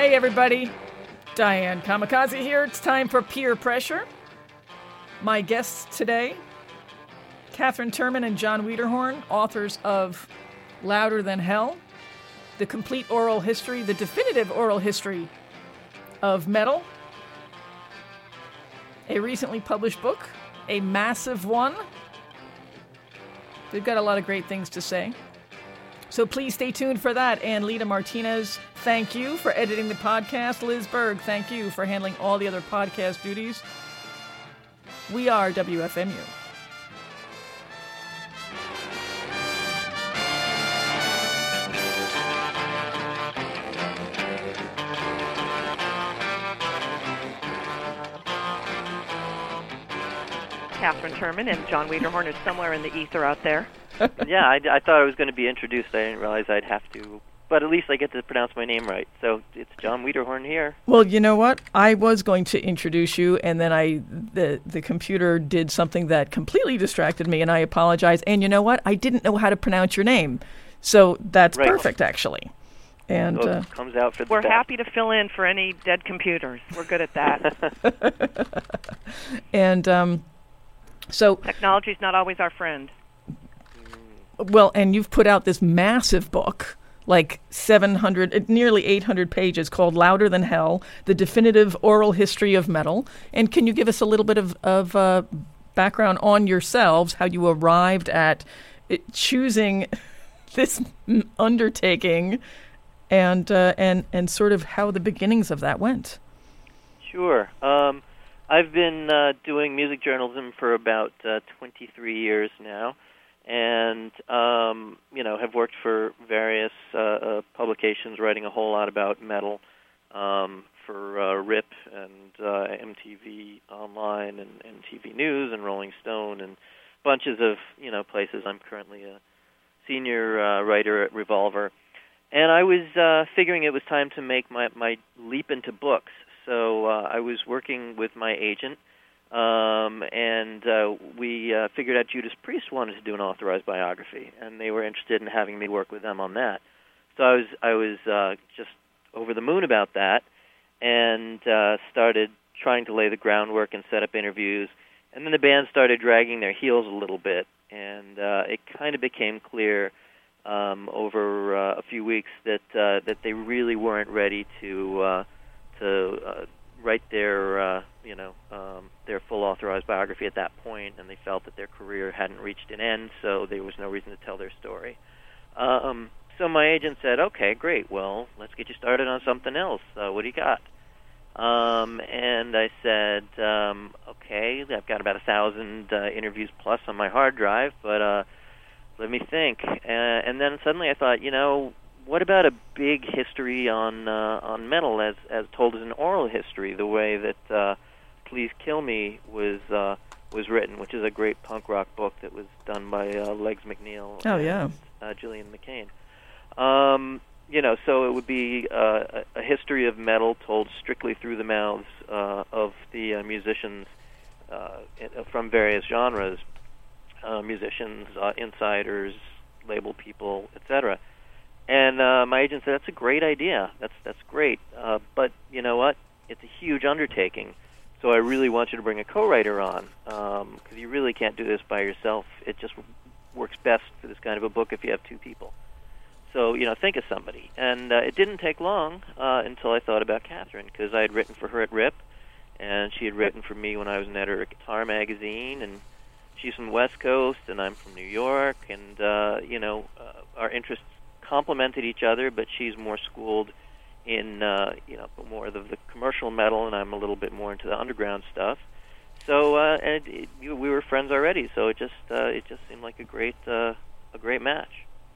Hey everybody, Diane Kamikaze here. It's time for Peer Pressure. My guests today, Catherine Turman and John Wiederhorn, authors of Louder Than Hell, the complete oral history, the definitive oral history of metal, a recently published book, a massive one. They've got a lot of great things to say. So please stay tuned for that. And Lita Martinez, thank you for editing the podcast. Liz Berg, thank you for handling all the other podcast duties. We are WFMU. Catherine Turman and John Wiederhorn is somewhere in the ether out there. Yeah, I thought I was going to be introduced. I didn't realize I'd have to. But at least I get to pronounce my name right. So it's John Wiederhorn here. Well, you know what? I was going to introduce you, and then the computer did something that completely distracted me, and I apologize. And you know what? I didn't know how to pronounce your name. So that's right. Perfect, actually. And so it comes out for the We're best. happy to fill in for any dead computers. We're good at that. And so technology's not always our friend. Well, and you've put out this massive book, like 700, nearly 800 pages, called Louder Than Hell, the definitive oral history of metal. And can you give us a little bit of background on yourselves, how you arrived at choosing this undertaking, and sort of how the beginnings of that went? Sure. I've been doing music journalism for about 23 years now. And, have worked for various publications writing a whole lot about metal for RIP and MTV Online and MTV News and Rolling Stone and bunches of, places. I'm currently a senior writer at Revolver. And I was figuring it was time to make my leap into books. So I was working with my agent. We figured out Judas Priest wanted to do an authorized biography, and they were interested in having me work with them on that. So I was just over the moon about that, and started trying to lay the groundwork and set up interviews. And then the band started dragging their heels a little bit, and it kind of became clear over a few weeks that they really weren't ready to write their full authorized biography at that point, and they felt that their career hadn't reached an end, so there was no reason to tell their story. So my agent said, okay, great, well, let's get you started on something else. What do you got? And I said, okay, I've got about 1,000 interviews plus on my hard drive, but let me think. And then suddenly I thought, what about a big history on metal as told as an oral history, the way that Please Kill Me was written, which is a great punk rock book that was done by Legs McNeil and Gillian McCain. So it would be a history of metal told strictly through the mouths of the musicians from various genres, musicians, insiders, label people, etc. And my agent said, that's a great idea. That's great. But you know what? It's a huge undertaking. So I really want you to bring a co-writer on, because you really can't do this by yourself. It just works best for this kind of a book if you have two people. So, think of somebody. And it didn't take long until I thought about Catherine, because I had written for her at RIP, and she had written for me when I was an editor at Guitar Magazine, and she's from the West Coast, and I'm from New York, and, our interests complemented each other, but she's more schooled in more of the commercial metal, and I'm a little bit more into the underground stuff. So we were friends already, so it just seemed like a great match.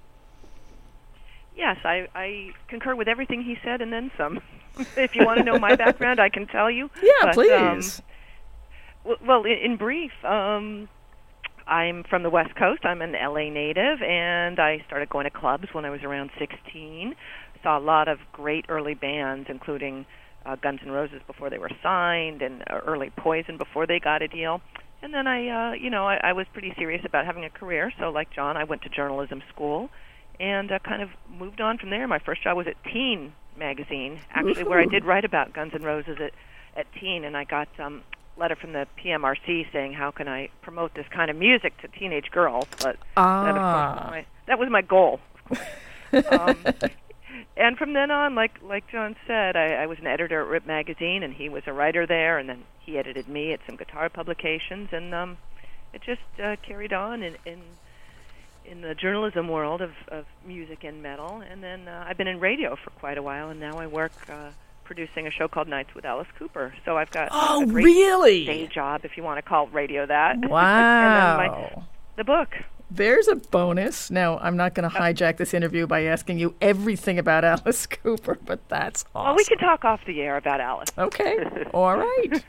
Yes, I concur with everything he said and then some. If you want to know my background, I can tell you. Yeah, please. Well, in brief, I'm from the West Coast. I'm an LA native, and I started going to clubs when I was around 16. Saw a lot of great early bands, including Guns N' Roses before they were signed, and early Poison before they got a deal. And then I was pretty serious about having a career. So, like John, I went to journalism school, and kind of moved on from there. My first job was at Teen magazine, actually, where I did write about Guns N' Roses at teen, and I got letter from the PMRC saying, how can I promote this kind of music to teenage girls? But that was my goal, of course. And from then on, like John said, I was an editor at Rip Magazine, and he was a writer there, and then he edited me at some guitar publications, and it just carried on in the journalism world of music and metal. And then I've been in radio for quite a while, and now I work producing a show called Nights with Alice Cooper. So I've got a great day job, if you want to call radio that. Wow. And then the book. There's a bonus. Now, I'm not going to hijack this interview by asking you everything about Alice Cooper, but that's awesome. Well, we can talk off the air about Alice. Okay. All right.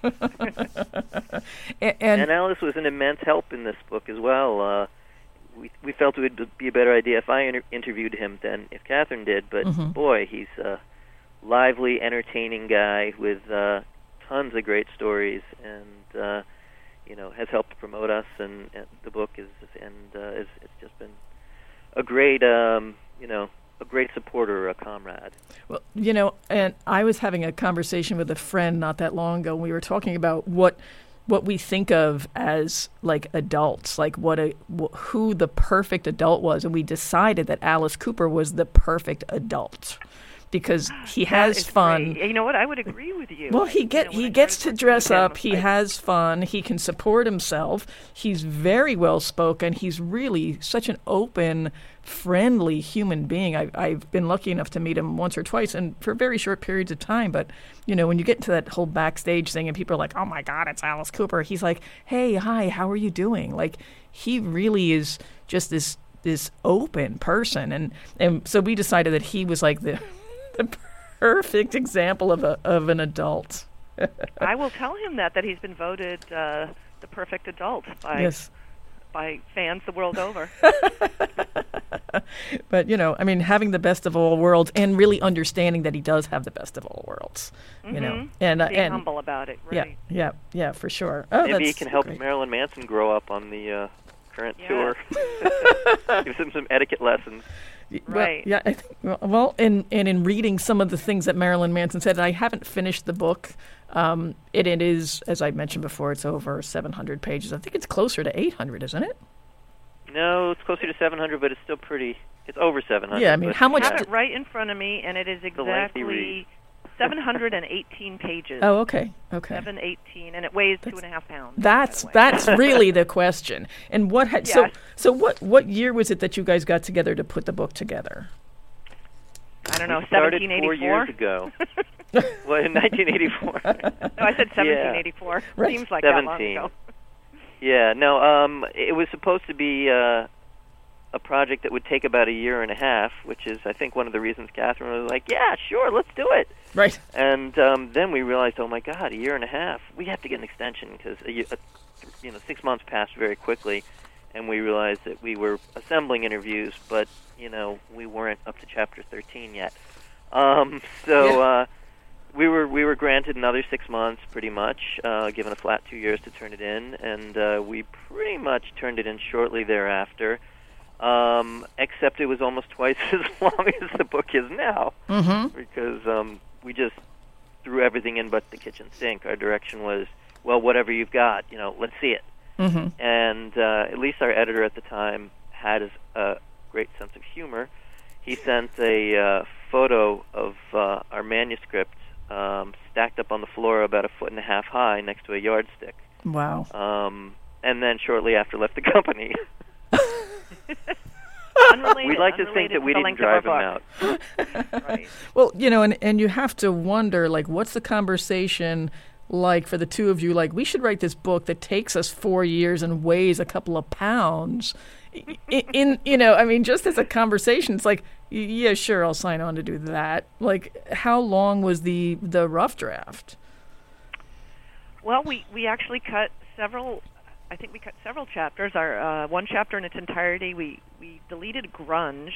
and Alice was an immense help in this book as well. We felt it would be a better idea if I interviewed him than if Catherine did, but boy, he's a lively, entertaining guy with tons of great stories, and has helped promote us, and the book it's just been a great a great supporter, a comrade. Well, and I was having a conversation with a friend not that long ago, and we were talking about what we think of as like adults, like who the perfect adult was, and we decided that Alice Cooper was the perfect adult. Because he has fun. Great. You know what? I would agree with you. Well, he gets to dress up. He has fun. He can support himself. He's very well spoken. He's really such an open, friendly human being. I've been lucky enough to meet him once or twice, and for very short periods of time. But when you get into that whole backstage thing, and people are like, "Oh my God, it's Alice Cooper," he's like, "Hey, hi, how are you doing?" Like, he really is just this open person, and so we decided that he was like the perfect example of an adult. I will tell him that he's been voted the perfect adult by fans the world over. But having the best of all worlds and really understanding that he does have the best of all worlds, and being humble about it. Right? Yeah, for sure. Maybe he can help Marilyn Manson grow up on the current tour. Give him some etiquette lessons. Right. Well, I think, well, in reading some of the things that Marilyn Manson said, I haven't finished the book. It is, as I mentioned before, it's over 700 pages. I think it's closer to 800, isn't it? No, it's closer to 700, but it's still pretty. It's over 700. Yeah, I mean, how much? I have it right in front of me, and it is exactly 718 pages. Oh, okay. 718, and it weighs 2.5 pounds. That's really the question. And what had so what year was it that you guys got together to put the book together? I don't know, we started 1784. 4 years ago. Well, in 1984. No, I said 1784. Yeah. Right. Seems like 17. that long ago. Yeah, no, it was supposed to be a project that would take about a year and a half, which is, I think, one of the reasons Catherine was like, yeah, sure, let's do it. Right. And then we realized, oh, my God, a year and a half. We have to get an extension because 6 months passed very quickly, and we realized that we were assembling interviews, but, we weren't up to Chapter 13 yet. We were granted another 6 months, pretty much, given a flat 2 years to turn it in, and we pretty much turned it in shortly thereafter. Except it was almost twice as long as the book is now, because we just threw everything in but the kitchen sink. Our direction was, well, whatever you've got, let's see it. And at least our editor at the time had a great sense of humor. He sent a photo of our manuscript stacked up on the floor about 1.5 feet high next to a yardstick. Wow. And then shortly after left the company. We'd like to think that we didn't drive him out. Right. Well, and you have to wonder, like, what's the conversation like for the two of you? Like, we should write this book that takes us 4 years and weighs a couple of pounds. Just as a conversation, it's like, yeah, sure, I'll sign on to do that. Like, how long was the rough draft? Well, we actually cut several. I think we cut several chapters. Our one chapter in its entirety, we deleted grunge.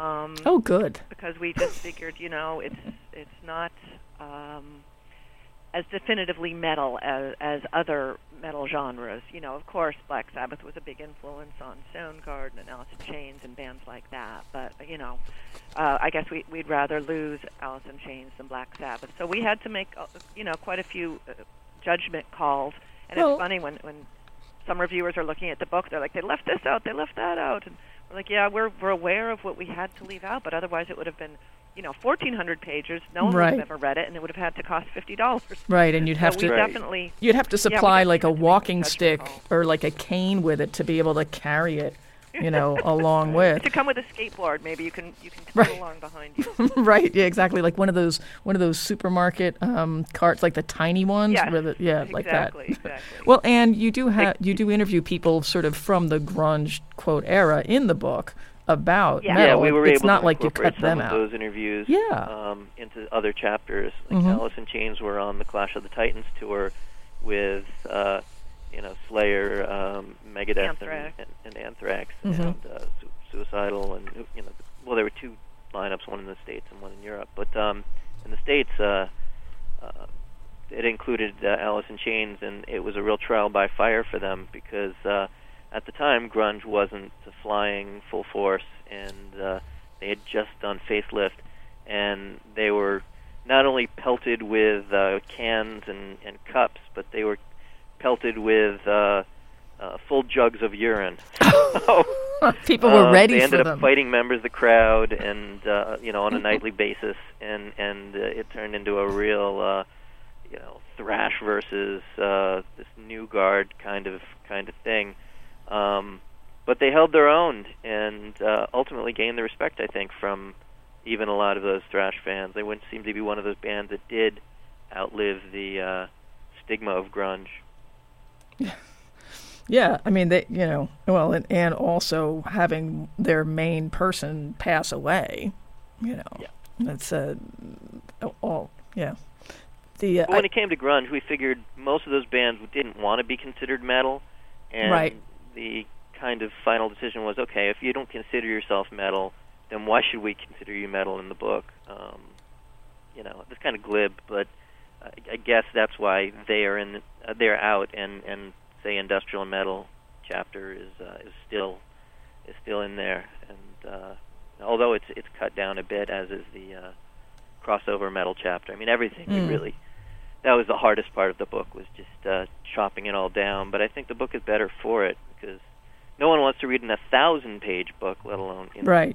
Oh, good. Because we just figured, it's not as definitively metal as other metal genres. Of course, Black Sabbath was a big influence on Soundgarden and Alice in Chains and bands like that. But I guess we'd rather lose Alice in Chains than Black Sabbath. So we had to make quite a few judgment calls. And it's funny when some reviewers are looking at the book, they're like, they left this out, they left that out, and we're like, yeah, we're aware of what we had to leave out, but otherwise it would have been 1,400 pages. No one would have ever read it, and it would have had to cost $50. Right, and you'd have you'd have to supply like a walking stick or like a cane with it to be able to carry it, along with. To come with a skateboard, maybe you can come along behind you. Right, yeah, exactly, like one of those supermarket carts, like the tiny ones. Yes, like that. Exactly. Well, and you do interview people sort of from the grunge quote era in the book about metal. Yeah, we were it's able not to like you cut them some out. of those interviews into other chapters. Like Mm-hmm. Alice in Chains were on the Clash of the Titans tour with Slayer, Megadeth, Anthrax. and Anthrax, Mm-hmm. and Suicidal, and there were two lineups, one in the States and one in Europe. But in the States, it included Alice in Chains, and it was a real trial by fire for them because at the time grunge wasn't flying full force, and they had just done Facelift, and they were not only pelted with cans and cups, but they were pelted with full jugs of urine. So, people were ready they ended for up fighting members of the crowd, and on a nightly basis, and it turned into a real thrash versus this new guard kind of thing. But they held their own and ultimately gained the respect, I think, from even a lot of those thrash fans. They wouldn't seem to be one of those bands that did outlive the stigma of grunge. Yeah, I mean, they, and also having their main person pass away, that's all, yeah. When it came to grunge, we figured most of those bands didn't want to be considered metal, and the kind of final decision was, okay, if you don't consider yourself metal, then why should we consider you metal in the book? It's kind of glib, but I guess that's why they're out, and say industrial metal chapter is still in there, and although it's cut down a bit, as is the crossover metal chapter. I mean, everything that was the hardest part of the book, was just chopping it all down. But I think the book is better for it, because no one wants to read an 1,000-page book, let alone right.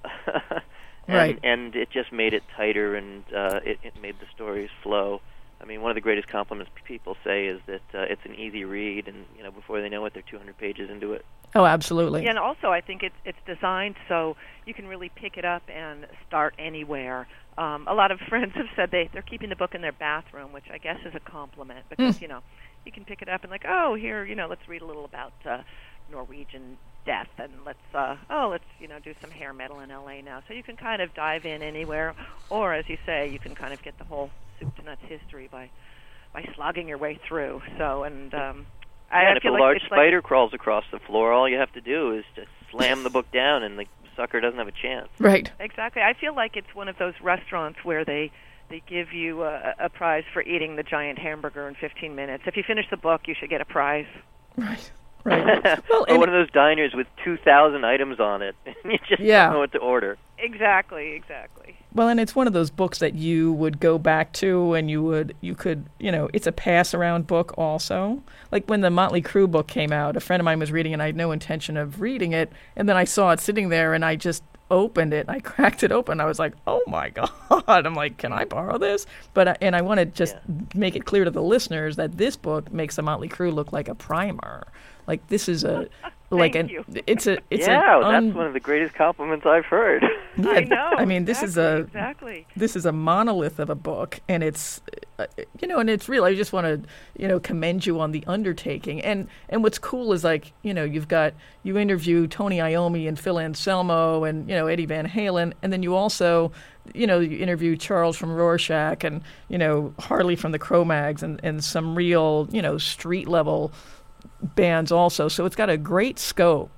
And it just made it tighter, and it made the stories flow. I mean, one of the greatest compliments people say is that it's an easy read, and before they know it, they're 200 pages into it. Oh, absolutely. Yeah, and also I think it's designed so you can really pick it up and start anywhere. A lot of friends have said they're keeping the book in their bathroom, which I guess is a compliment, because you can pick it up and like, oh, here, let's read a little about Norwegian death, and let's do some hair metal in LA now. So you can kind of dive in anywhere, or as you say, you can kind of get the whole soup to nuts history by slogging your way through. So and if a large spider crawls across the floor, all you have to do is just slam the book down, and the sucker doesn't have a chance. Right. Exactly. I feel like it's one of those restaurants where they give you a prize for eating the giant hamburger in 15 minutes. If you finish the book, you should get a prize. Right. Right. Or one of those diners with 2,000 items on it, and you just don't know what to order. Exactly. Well, and it's one of those books that you would go back to, and you could, it's a pass-around book also. Like when the Motley Crue book came out, a friend of mine was reading it, and I had no intention of reading it, and then I saw it sitting there, and I just opened it, I cracked it open, I was like, oh my God. I'm like, can I borrow this? But I want to just make it clear to the listeners that this book makes the Motley Crue look like a primer. Like this is a Thank you. It's that's one of the greatest compliments I've heard. I know. I mean, this is a monolith of a book, and it's and it's real. I just want to commend you on the undertaking. And what's cool is like you interview Tony Iommi and Phil Anselmo and Eddie Van Halen, and then you also you interview Charles from Rorschach and Harley from the Cro-Mags and some real street level bands also. So it's got a great scope,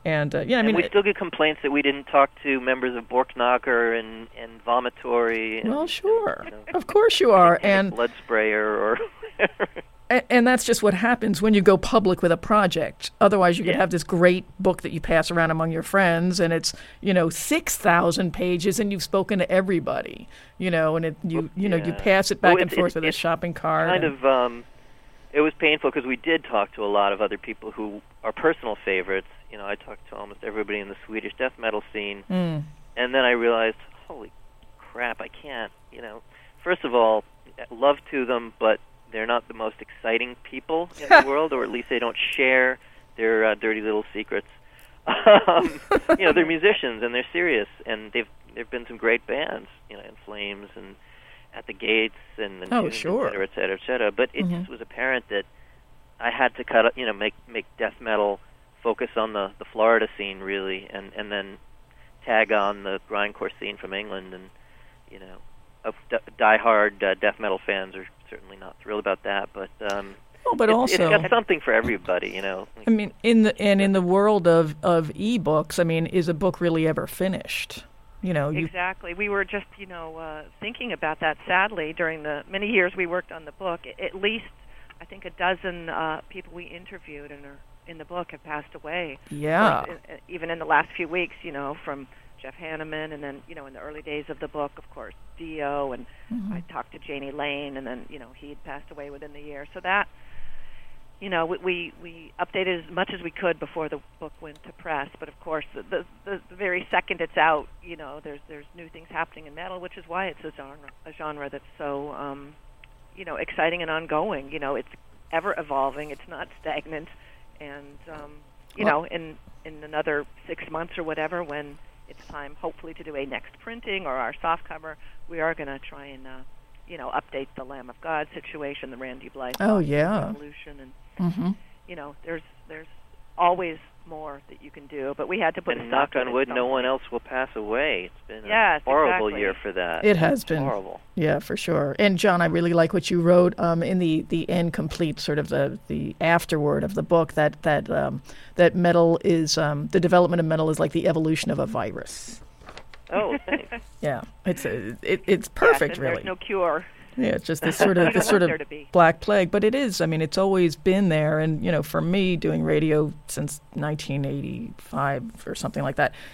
And yeah, I and mean, we still get complaints that we didn't talk to members of Borknacker and Vomitory. And, well, sure, and, of course you are, and blood sprayer or. And that's just what happens when you go public with a project. Otherwise, you could have this great book that you pass around among your friends, and it's 6,000 pages, and you've spoken to everybody. And you pass it back and forth with a shopping cart. It was painful because we did talk to a lot of other people who are personal favorites. I talked to almost everybody in the Swedish death metal scene, and then I realized, holy crap, I can't. First of all, love to them, but they're not the most exciting people in the world, or at least they don't share their dirty little secrets. They're musicians and they're serious, and there've been some great bands, In Flames and At the Gates and sure, et cetera, et cetera. But it just was apparent that I had to make death metal focus on the Florida scene really, and then tag on the grindcore scene from England, and diehard death metal fans are certainly not thrilled about that, but also it's got something for everybody, I mean, in the world of ebooks, I mean, is a book really ever finished? Exactly. We were just thinking about that. Sadly, during the many years we worked on the book, at least I think a dozen people we interviewed and are in the book have passed away. Yeah. Even in the last few weeks, from Jeff Hanneman, and then, in the early days of the book, of course, Dio, and I talked to Janie Lane, and then, he had passed away within the year. So that, we updated as much as we could before the book went to press. But, of course, the very second it's out, there's new things happening in metal, which is why it's a genre that's so, exciting and ongoing. It's ever evolving. It's not stagnant. And, in another 6 months or whatever, when it's time, hopefully, to do a next printing or our soft cover, we are going to try and, update the Lamb of God situation, the Randy Blythe Revolution, and there's always more that you can do. But we had to put. And knock on wood, no one else will pass away. It's been a horrible year for that. It has been horrible. Yeah, for sure. And John, I really like what you wrote in the end complete, sort of the afterword of the book, that metal is the development of metal is like the evolution of a virus. Oh, thanks. Yeah, it's perfect, really. There's no cure. Yeah, it's just this sort of black plague, but it is. I mean, it's always been there, and for me, doing radio since 1985 or something like that,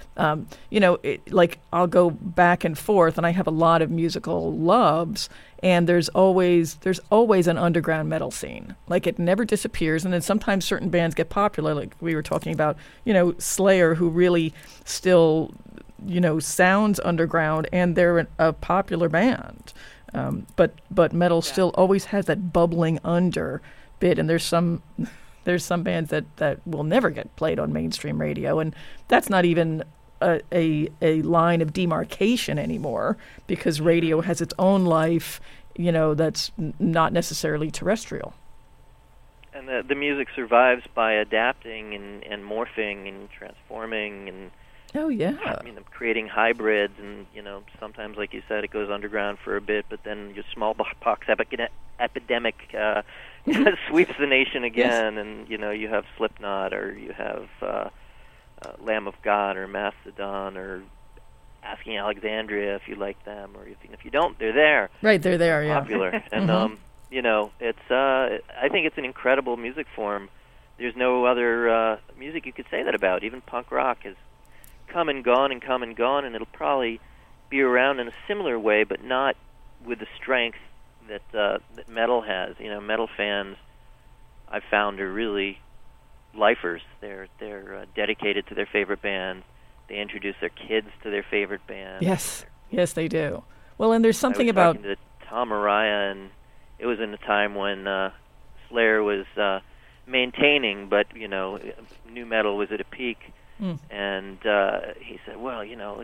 I'll go back and forth, and I have a lot of musical loves, and there's always an underground metal scene. Like, it never disappears, and then sometimes certain bands get popular, like we were talking about, Slayer, who really still, sounds underground, and they're a popular band. But metal still always has that bubbling under bit, and there's some bands that will never get played on mainstream radio, and that's not even a line of demarcation anymore, because radio has its own life, that's not necessarily terrestrial. And the music survives by adapting and morphing and transforming and. Oh, yeah. I mean, creating hybrids, and, sometimes, like you said, it goes underground for a bit, but then your smallpox epidemic sweeps the nation again, yes. And, you have Slipknot, or you have Lamb of God, or Mastodon, or Asking Alexandria, if you like them, or if you don't, they're there. Right, they're there, yeah. Popular. And, it's I think it's an incredible music form. There's no other music you could say that about. Even punk rock has come and gone, and it'll probably be around in a similar way, but not with the strength that metal has. Metal fans, I've found, are really lifers. They're dedicated to their favorite band. They introduce their kids to their favorite band. Yes, they do. Well, and there's something I was about talking to Tom Araya, and it was in a time when Slayer was maintaining, but new metal was at a peak. And he said, "Well,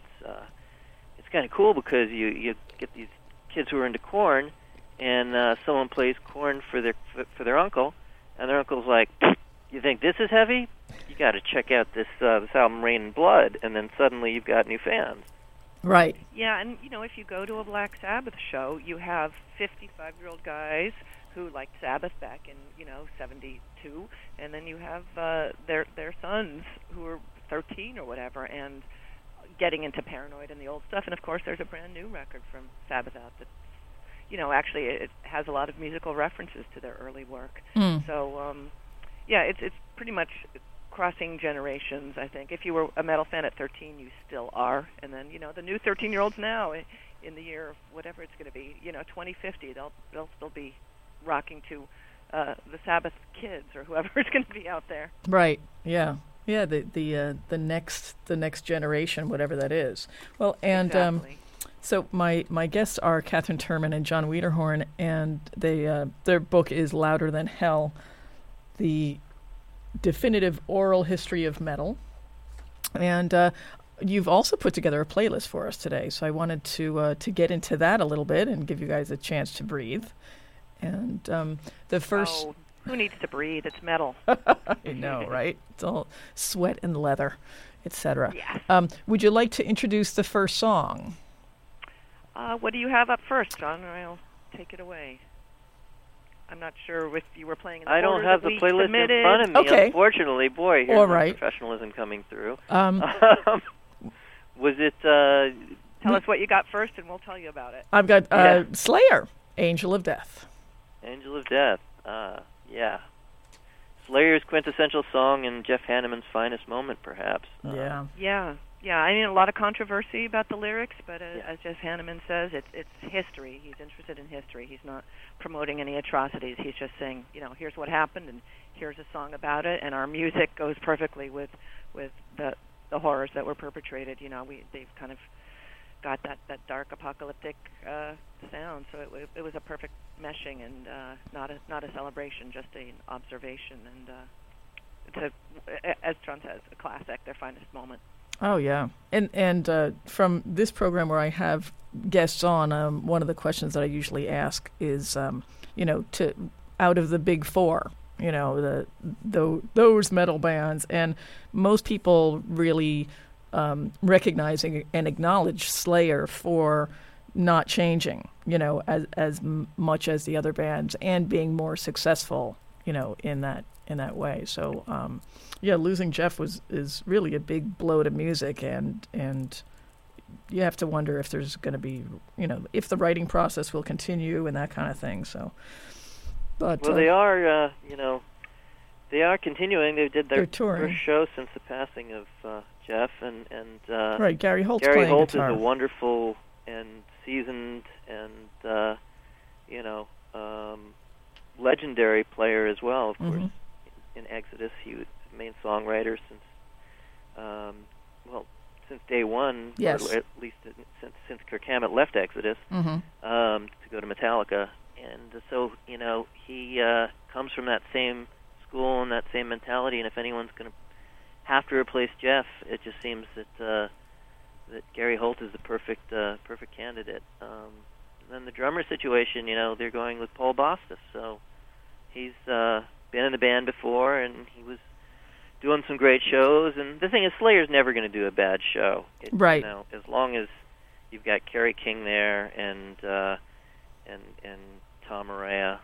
it's kind of cool because you get these kids who are into Korn, and someone plays Korn for their uncle, and their uncle's like, 'You think this is heavy? You got to check out this album, Rain and Blood,' and then suddenly you've got new fans." Right. Yeah, and if you go to a Black Sabbath show, you have 55-year-old guys who liked Sabbath back in 72, and then you have their sons who are 13 or whatever, and getting into Paranoid and the old stuff. And of course, there's a brand new record from Sabbath out that, actually it has a lot of musical references to their early work. So, it's pretty much crossing generations, I think. If you were a metal fan at 13, you still are. And then, the new 13-year-olds now, in the year of whatever it's going to be, 2050, they'll still be rocking to the Sabbath kids or whoever is going to be out there. Right. Yeah. Yeah. The next generation, whatever that is. Well, and exactly. So my guests are Katherine Turman and John Wiederhorn, and their book is Louder Than Hell, the definitive oral history of metal. And you've also put together a playlist for us today, so I wanted to get into that a little bit and give you guys a chance to breathe. And the first... Oh, who needs to breathe? It's metal. I know, right? It's all sweat and leather, etc. Yes. Would you like to introduce the first song? What do you have up first, John? I'll take it away. I'm not sure if you were playing in the I don't have the playlist submitted. in front of me, Okay. unfortunately. Boy, here's All my right. professionalism coming through. Was it... Tell us what you got first, and we'll tell you about it. I've got Slayer, Angel of Death. Angel of Death. Yeah. Slayer's quintessential song and Jeff Hanneman's finest moment, perhaps. Yeah. I mean, a lot of controversy about the lyrics, but as Jeff Hanneman says, it's history. He's interested in history. He's not promoting any atrocities. He's just saying, here's what happened, and here's a song about it, and our music goes perfectly with the horrors that were perpetrated. They've kind of got that dark apocalyptic sound, so it was a perfect meshing, and not a celebration, just an observation, and as John says, a classic, their finest moment. Oh, yeah. And from this program where I have guests on, one of the questions that I usually ask is, out of the big four, those metal bands, and most people really recognizing and acknowledge Slayer for not changing, as much as the other bands, and being more successful, in that way. So, losing Jeff is really a big blow to music, and you have to wonder if there's going to be, if the writing process will continue and that kind of thing. So, but they are, they are continuing. They did their touring. First show since the passing of Jeff, and right, Gary Holt's Gary playing Holt guitar. is a wonderful and seasoned and legendary player as well. Of course, in Exodus, he was the main songwriter since day one, yes. or at least since Kirk Hammett left Exodus to go to Metallica, and so he comes from that same school and that same mentality. And if anyone's going to have to replace Jeff, it just seems that Gary Holt is the perfect candidate. And then the drummer situation, they're going with Paul Bostis, so he's been in the band before, and he was doing some great shows. And the thing is, Slayer's never going to do a bad show, right? As long as you've got Kerry King there and Tom Araya,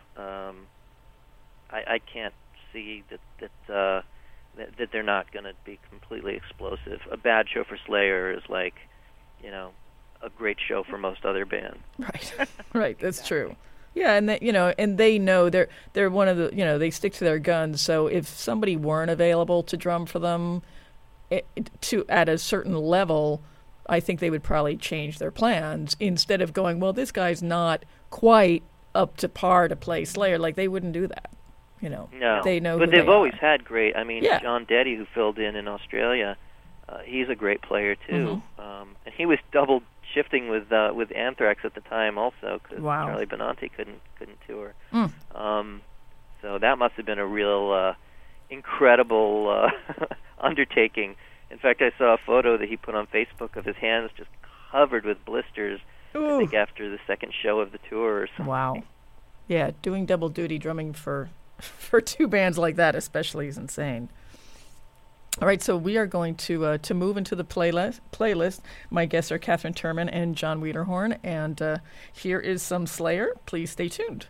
I can't see that they're not going to be completely explosive. A bad show for Slayer is like, a great show for most other bands. Right, right. That's true. Yeah, and they know they're one of the they stick to their guns. So if somebody weren't available to drum for them, at a certain level, I think they would probably change their plans instead of going, well, this guy's not quite up to par to play Slayer. Like, they wouldn't do that. No, they know. But who they've they always are. had great. I mean, John Deddy, who filled in Australia, he's a great player too. And he was double shifting with Anthrax at the time also, because Charlie Benante couldn't tour. So that must have been a real incredible undertaking. In fact, I saw a photo that he put on Facebook of his hands just covered with blisters. Ooh. I think after the second show of the tour or something. Wow. Yeah, doing double duty drumming for two bands like that especially is insane. All right, so we are going to move into the playlist. My guests are Katherine Turman and John Wiederhorn, and here is some Slayer. Please stay tuned.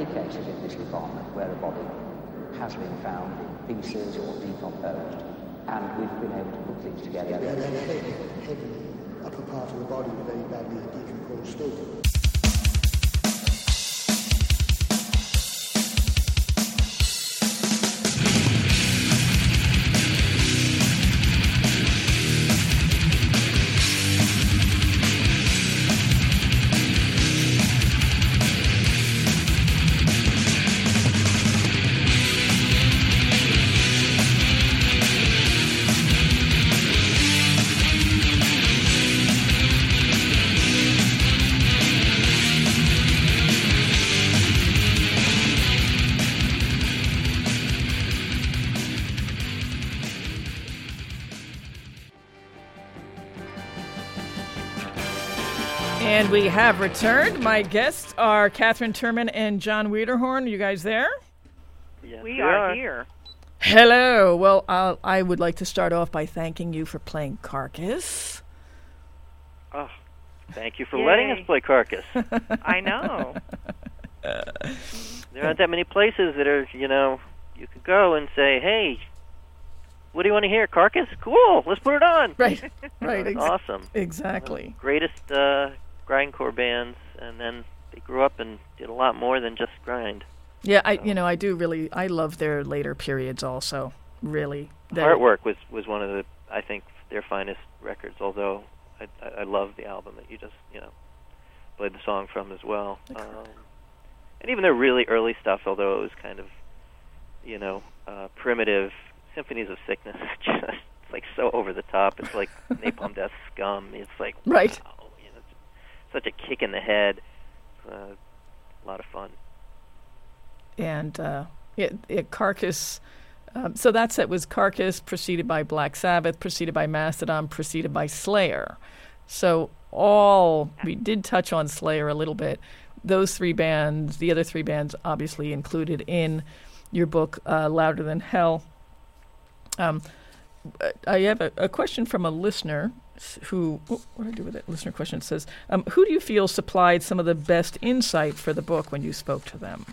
cases in this department where a body has been found in pieces or decomposed, and we've been able to put things together. Yeah, the upper part of the body very badly decomposed state. And we have returned. My guests are Catherine Turman and John Wiederhorn. You guys there? Yes, We are here. Hello. Well, I would like to start off by thanking you for playing Carcass. Oh, thank you for Yay. letting us play Carcass. I know. There aren't that many places that are, you could go and say, hey, what do you want to hear? Carcass? Cool, let's put it on. Right. Right. That's awesome. Exactly. Greatest grindcore bands, and then they grew up and did a lot more than just grind. Yeah, I love their later periods also, really. Artwork was one of the, I think, their finest records, although I love the album that you just, played the song from as well. And even their really early stuff, although it was kind of, primitive, Symphonies of Sickness, just like so over the top. It's like Napalm Death Scum. It's like, right. Wow, such a kick in the head. A lot of fun. And Carcass. So that set was Carcass, preceded by Black Sabbath, preceded by Mastodon, preceded by Slayer. So we did touch on Slayer a little bit. Those three bands, the other three bands, obviously included in your book, Louder Than Hell. I have a question from a listener who, what do I do with it? Listener question says, who do you feel supplied some of the best insight for the book when you spoke to them?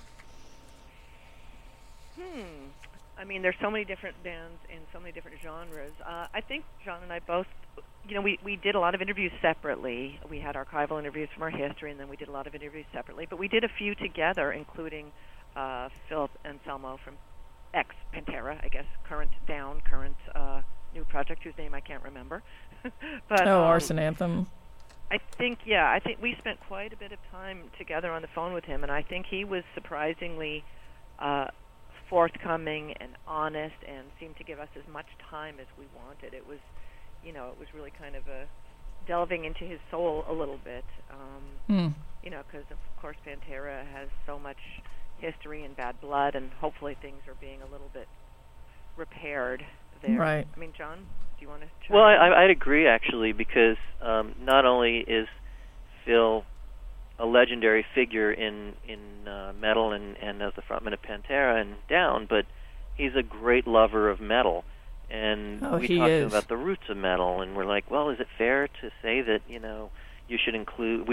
I mean, there's so many different bands in so many different genres. I think John and I both, we did a lot of interviews separately. We had archival interviews from our history, and then we did a lot of interviews separately. But we did a few together, including Philip Anselmo from ex-Pantera, I guess, current new project whose name I can't remember. But Arson Anthem. I think we spent quite a bit of time together on the phone with him, and I think he was surprisingly forthcoming and honest, and seemed to give us as much time as we wanted. It was, it was really kind of a delving into his soul a little bit, because of course Pantera has so much history and bad blood, and hopefully things are being a little bit repaired there. Right. I mean, John, do you want to try? Well, I'd agree, actually, because not only is Phil a legendary figure in metal and as the frontman of Pantera and Down, but he's a great lover of metal. And we talked to him about the roots of metal, and we're like, well, is it fair to say that, we should include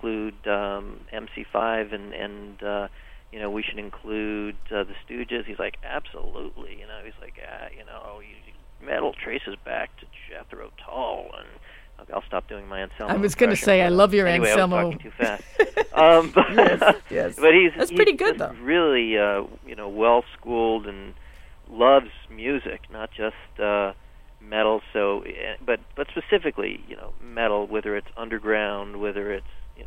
MC5 and we should include the Stooges? He's like, absolutely. He's like, metal traces back to Jethro Tull, and I'll stop doing my Anselmo. I was going to say, I love your Anselmo. I was talking too fast. Yes. But that's pretty good, though. Really, well schooled and loves music, not just metal. So, but specifically, metal, whether it's underground, whether it's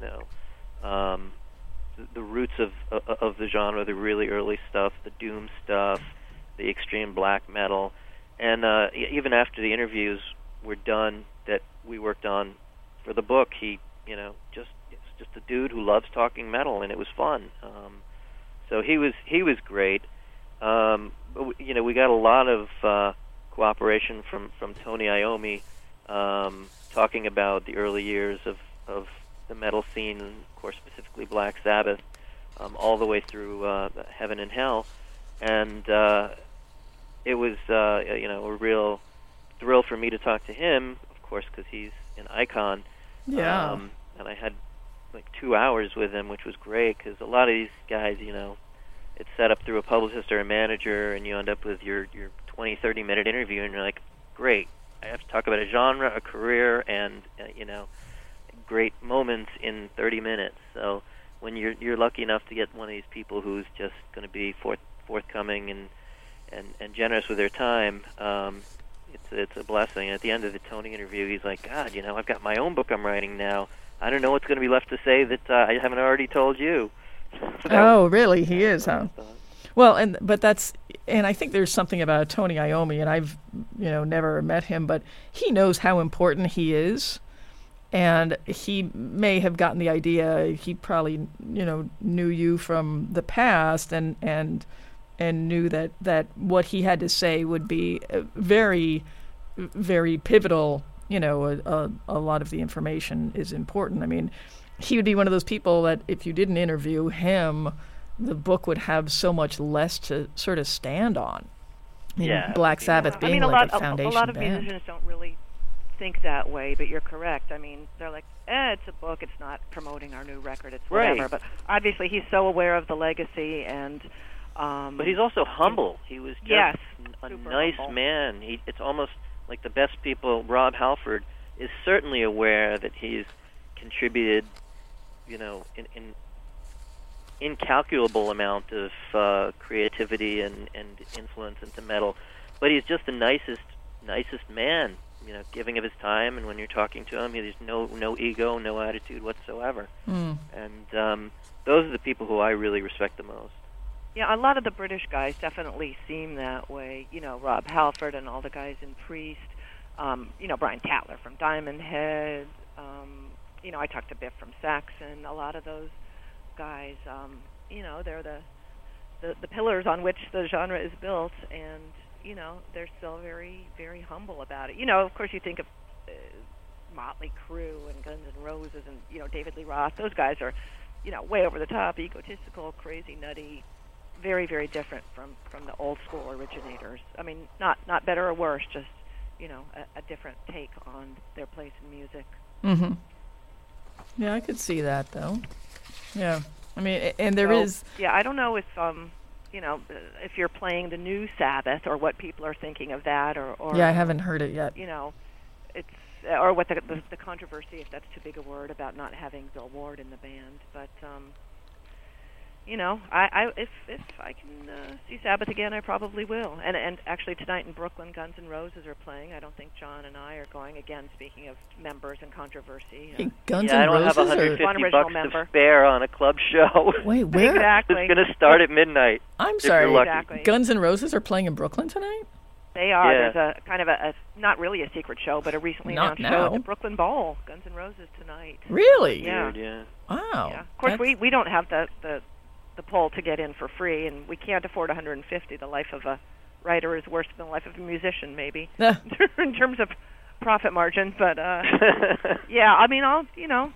the roots of the genre, the really early stuff, the doom stuff, the extreme black metal, and even after the interviews were done that we worked on for the book, he, it's just a dude who loves talking metal, and it was fun. So he was great. But we got a lot of cooperation from Tony Iommi, talking about the early years of the metal scene, and of course specifically Black Sabbath, all the way through Heaven and Hell, and it was a real thrill for me to talk to him, of course, because he's an icon. Yeah. And I had like 2 hours with him, which was great, because a lot of these guys, it's set up through a publicist or a manager, and you end up with your 20, 30-minute interview, and you're like, great, I have to talk about a genre, a career, and great moments in 30 minutes. So when you're lucky enough to get one of these people who's just going to be forthcoming and generous with their time, it's a blessing. At the end of the Tony interview, he's like, God, I've got my own book I'm writing now. I don't know what's going to be left to say that I haven't already told you. Oh, really? He is, huh? Well, and I think there's something about Tony Iommi, and I've never met him, but he knows how important he is, and he may have gotten the idea. He probably knew you from the past, and knew that what he had to say would be very, very pivotal. A lot of the information is important. I mean, he would be one of those people that if you didn't interview him, the book would have so much less to sort of stand on. Black Sabbath being like a foundation a lot of band. musicians don't really think that way, but you're correct. I mean, they're like, it's a book, it's not promoting our new record, it's whatever. Right. But obviously he's so aware of the legacy, and but he's also humble. He was just a nice humble man. It's almost like the best people. Rob Halford is certainly aware that he's contributed, in incalculable amount of creativity and influence into metal. But he's just the nicest man, giving of his time, and when you're talking to him, there's no ego, no attitude whatsoever. And those are the people who I really respect the most. Yeah, a lot of the British guys definitely seem that way. Rob Halford and all the guys in Priest. Brian Tatler from Diamond Head. I talked to Biff from Saxon. A lot of those guys, they're the pillars on which the genre is built, and they're still very, very humble about it. Of course, you think of Motley Crue and Guns N' Roses and David Lee Roth. Those guys are way over the top, egotistical, crazy, nutty. Very, very different from the old school originators. I mean, not better or worse, just a different take on their place in music. Mm-hmm. Yeah, I could see that though. Yeah, I mean, and there is. Yeah, I don't know if if you're playing the new Sabbath or what people are thinking of that, or yeah, I haven't heard it yet. It's or what the controversy, if that's too big a word, about not having Bill Ward in the band, but. If I can see Sabbath again, I probably will. And actually tonight in Brooklyn, Guns N' Roses are playing. I don't think John and I are going again. Speaking of members and controversy, Guns N' Roses. I don't have $150 to spare on a club show. Wait, where? Exactly. It's going to start at midnight. I'm sorry. Exactly. Guns N' Roses are playing in Brooklyn tonight? They are. Yeah. There's a kind of a not really a secret show, but a recently announced show at the Brooklyn Bowl. Guns N' Roses tonight. Really? Yeah. Weird, yeah. Wow. Yeah. Of course, we don't have the poll to get in for free, and we can't afford $150. The life of a writer is worse than the life of a musician, maybe, in terms of profit margin. But yeah, I mean, I'll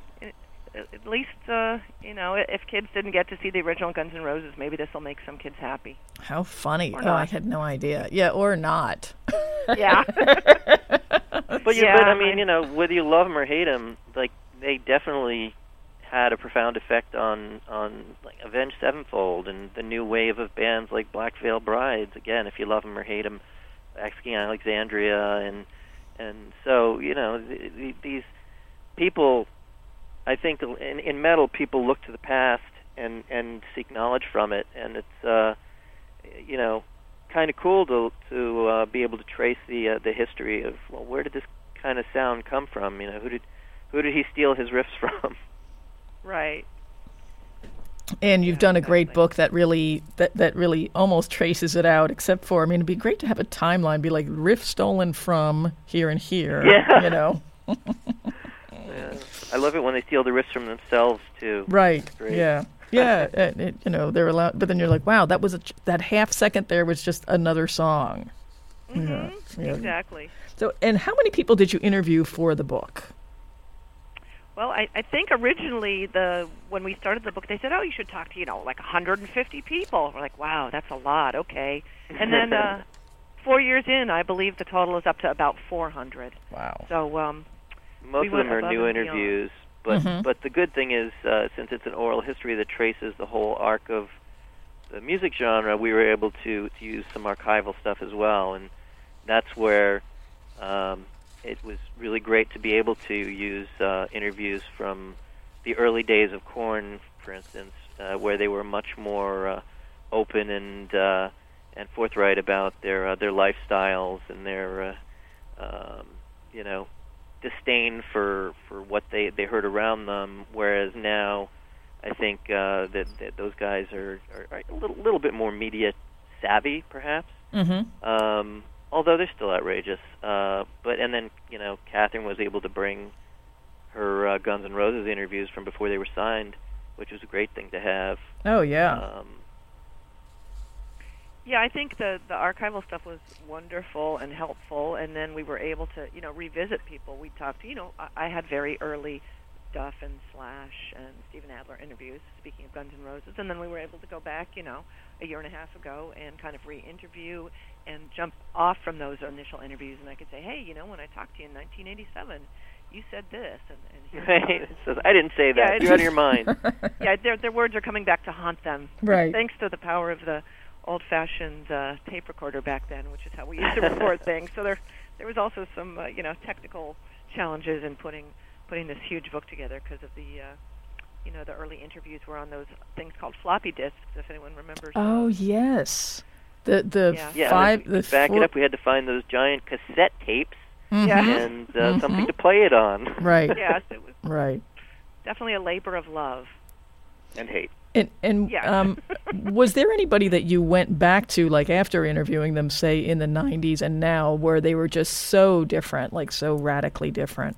at least if kids didn't get to see the original Guns N' Roses, maybe this will make some kids happy. How funny! Or Oh, not. I had no idea. Yeah, or not. Yeah. But I mean, whether you love them or hate them, like they definitely had a profound effect on like Avenged Sevenfold and the new wave of bands like Black Veil Brides. Again, if you love them or hate them, Asking Alexandria, and so these people. I think in metal, people look to the past and seek knowledge from it, and it's kind of cool to be able to trace the history of where did this kind of sound come from? Who did he steal his riffs from? Right. And you've done a great book that really almost traces it out, except for, it'd be great to have a timeline, be like riff stolen from here and here. Yeah. Yeah. I love it when they steal the riffs from themselves too. Right. Great. Yeah. Yeah. They're allowed, but then you're like, wow, that was that half second there was just another song. Mm-hmm. Yeah. Exactly. So, and how many people did you interview for the book? Well, I think originally when we started the book, they said, you should talk to, like 150 people. We're like, wow, that's a lot. Okay. And then 4 years in, I believe the total is up to about 400. Wow. So most of them are new interviews, but Mm-hmm. but the good thing is since it's an oral history that traces the whole arc of the music genre, we were able to use some archival stuff as well, and that's where it was really great to be able to use interviews from the early days of Korn, for instance, where they were much more open and forthright about their lifestyles and their disdain for what they heard around them. Whereas now, I think that those guys are a little bit more media savvy, perhaps. Mm-hmm. Although they're still outrageous. And then Catherine was able to bring her Guns N' Roses interviews from before they were signed, which was a great thing to have. Oh yeah. Yeah, I think the archival stuff was wonderful and helpful, and then we were able to, revisit people. We talked to, I had very early Duff and Slash and Steven Adler interviews, speaking of Guns N' Roses, and then we were able to go back, a year and a half ago and kind of re-interview and jump off from those initial interviews, and I could say, hey, when I talked to you in 1987, you said this, and here's right. So I didn't say that. You're out of your mind. Yeah, their words are coming back to haunt them. Right. Thanks to the power of the old-fashioned tape recorder back then, which is how we used to record things. So there was also some technical challenges in putting this huge book together because of the the early interviews were on those things called floppy disks, if anyone remembers. Oh yes, the back it up. We had to find those giant cassette tapes and something to play it on. Right. Yes, it was right. Definitely a labor of love and hate. And yeah. Was there anybody that you went back to, like after interviewing them, say in the 90s and now, where they were just so different, like so radically different?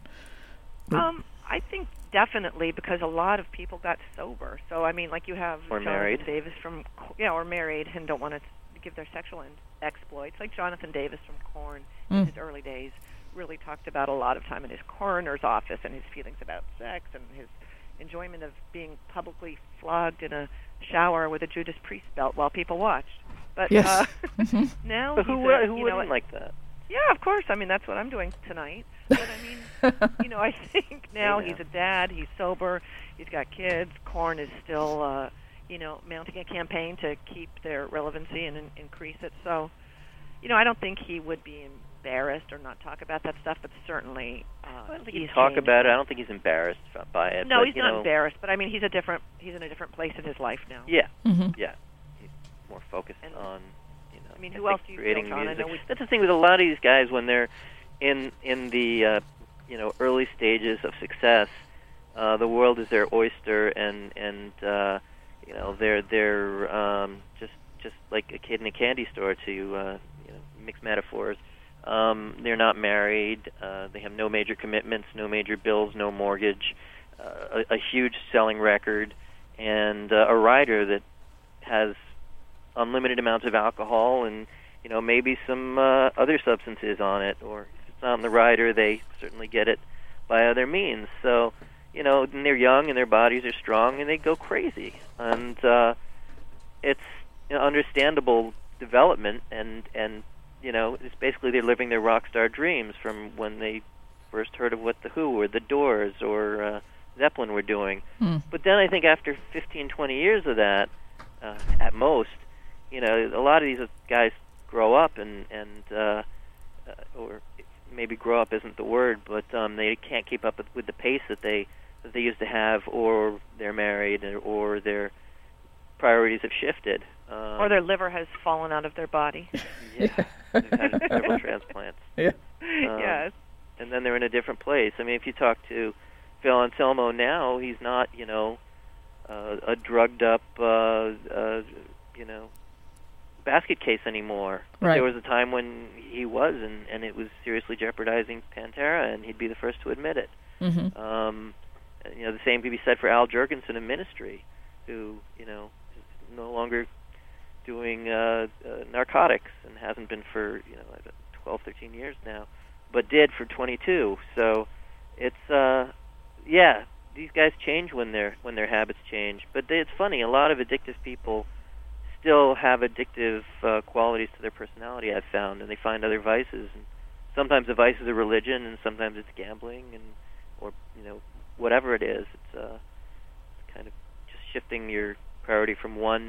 I think definitely, because a lot of people got sober. So I mean, like you have or Jonathan married. Davis or married and don't want to give their sexual exploits. Like Jonathan Davis from Korn in his early days really talked about a lot of time in his coroner's office and his feelings about sex and his enjoyment of being publicly flogged in a shower with a Judas Priest belt while people watched. But yes. Now, but who wouldn't like that? Yeah, of course. I mean, that's what I'm doing tonight. But I mean, I think now he's a dad. He's sober. He's got kids. Korn is still, mounting a campaign to keep their relevancy and increase it. So, I don't think he would be embarrassed or not talk about that stuff, but certainly I don't think he'd talk about it. I don't think he's embarrassed by it. No, but, he's not embarrassed, but I mean, he's in a different place in his life now. Yeah, Mm-hmm. Yeah. He's more focused on, I mean, who else do you creating feel, John? music. I know That's the thing with a lot of these guys when they're in the early stages of success. The world is their oyster, and they're just like a kid in a candy store, to mix metaphors. They're not married. They have no major commitments, no major bills, no mortgage, a huge selling record, and a rider that has unlimited amounts of alcohol and maybe some other substances on it. Or if it's not on the rider, they certainly get it by other means. So and they're young and their bodies are strong and they go crazy, and it's understandable development and it's basically they're living their rock star dreams from when they first heard of what The Who or The Doors or Zeppelin were doing. But then I think after 15, 20 years of that, at most, a lot of these guys grow up and or maybe grow up isn't the word, but they can't keep up with the pace that they used to have, or they're married, or their priorities have shifted. Or their liver has fallen out of their body. Yeah, they've had several transplants. Yeah. Yes. And then they're in a different place. I mean, if you talk to Phil Anselmo now, he's not, a drugged up, basket case anymore. Right. There was a time when he was, and it was seriously jeopardizing Pantera, and he'd be the first to admit it. Mm-hmm. The same could be said for Al Jourgensen in Ministry, who, is no longer doing narcotics and hasn't been for 12, 13 years now, but did for 22. So it's these guys change when their habits change. But it's funny, a lot of addictive people still have addictive qualities to their personality, I've found, and they find other vices. And sometimes the vices are religion, and sometimes it's gambling, or whatever it is. It's kind of just shifting your priority from one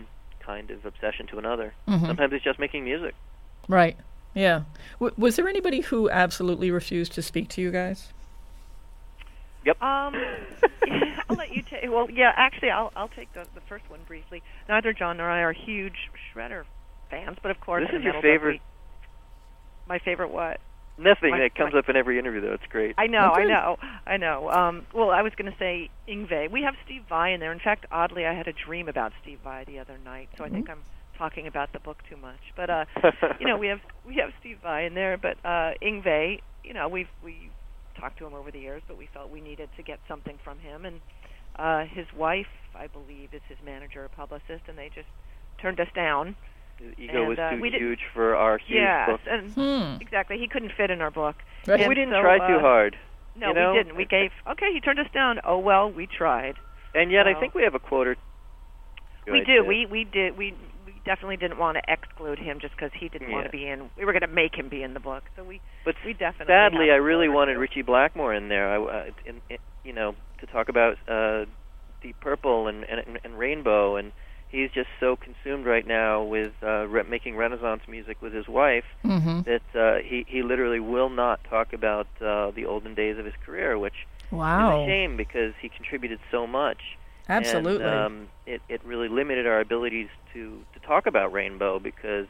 kind of obsession to another. Mm-hmm. Sometimes it's just making music. Right. Yeah. Was there anybody who absolutely refused to speak to you guys? Yep. Yeah, I'll let you take. Well, yeah, actually, I'll take the first one briefly. Neither John nor I are huge Shredder fans, but of course, This is in your Metal Book favorite. my favorite what? Nothing that comes up in every interview, though. It's great. I know, Okay. I know. Well, I was going to say Yngwie. We have Steve Vai in there. In fact, oddly, I had a dream about Steve Vai the other night, so I think I'm talking about the book too much. But we have Steve Vai in there. But Yngwie, we talked to him over the years, but we felt we needed to get something from him. And his wife, I believe, is his manager or publicist, and they just turned us down. His ego was And, too we did- huge for our huge book. Yes, and exactly. He couldn't fit in our book. Right. And We didn't so, try too hard. No, you know? we didn't. We gave. Okay, he turned us down. Oh well, we tried. And yet, I So- think we have a quote or We right do. there. We did. We definitely didn't want to exclude him just because he didn't want Yeah. to be in. We were going to make him be in the book, so But we definitely. sadly, have I really a quote or wanted two. Richie Blackmore in there. To talk about Deep Purple and Rainbow, and he's just so consumed right now with making Renaissance music with his wife Mm-hmm. that he literally will not talk about the olden days of his career, which Wow. is a shame because he contributed so much. Absolutely. And, it really limited our abilities to talk about Rainbow because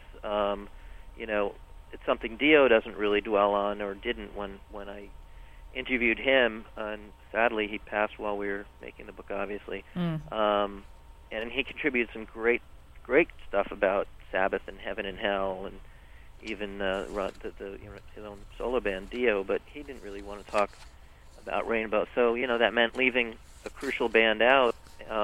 it's something Dio doesn't really dwell on or didn't when I interviewed him, and sadly he passed while we were making the book, obviously. And he contributed some great stuff about Sabbath and heaven and hell, and even his own solo band Dio. But he didn't really want to talk about Rainbow, so that meant leaving a crucial band out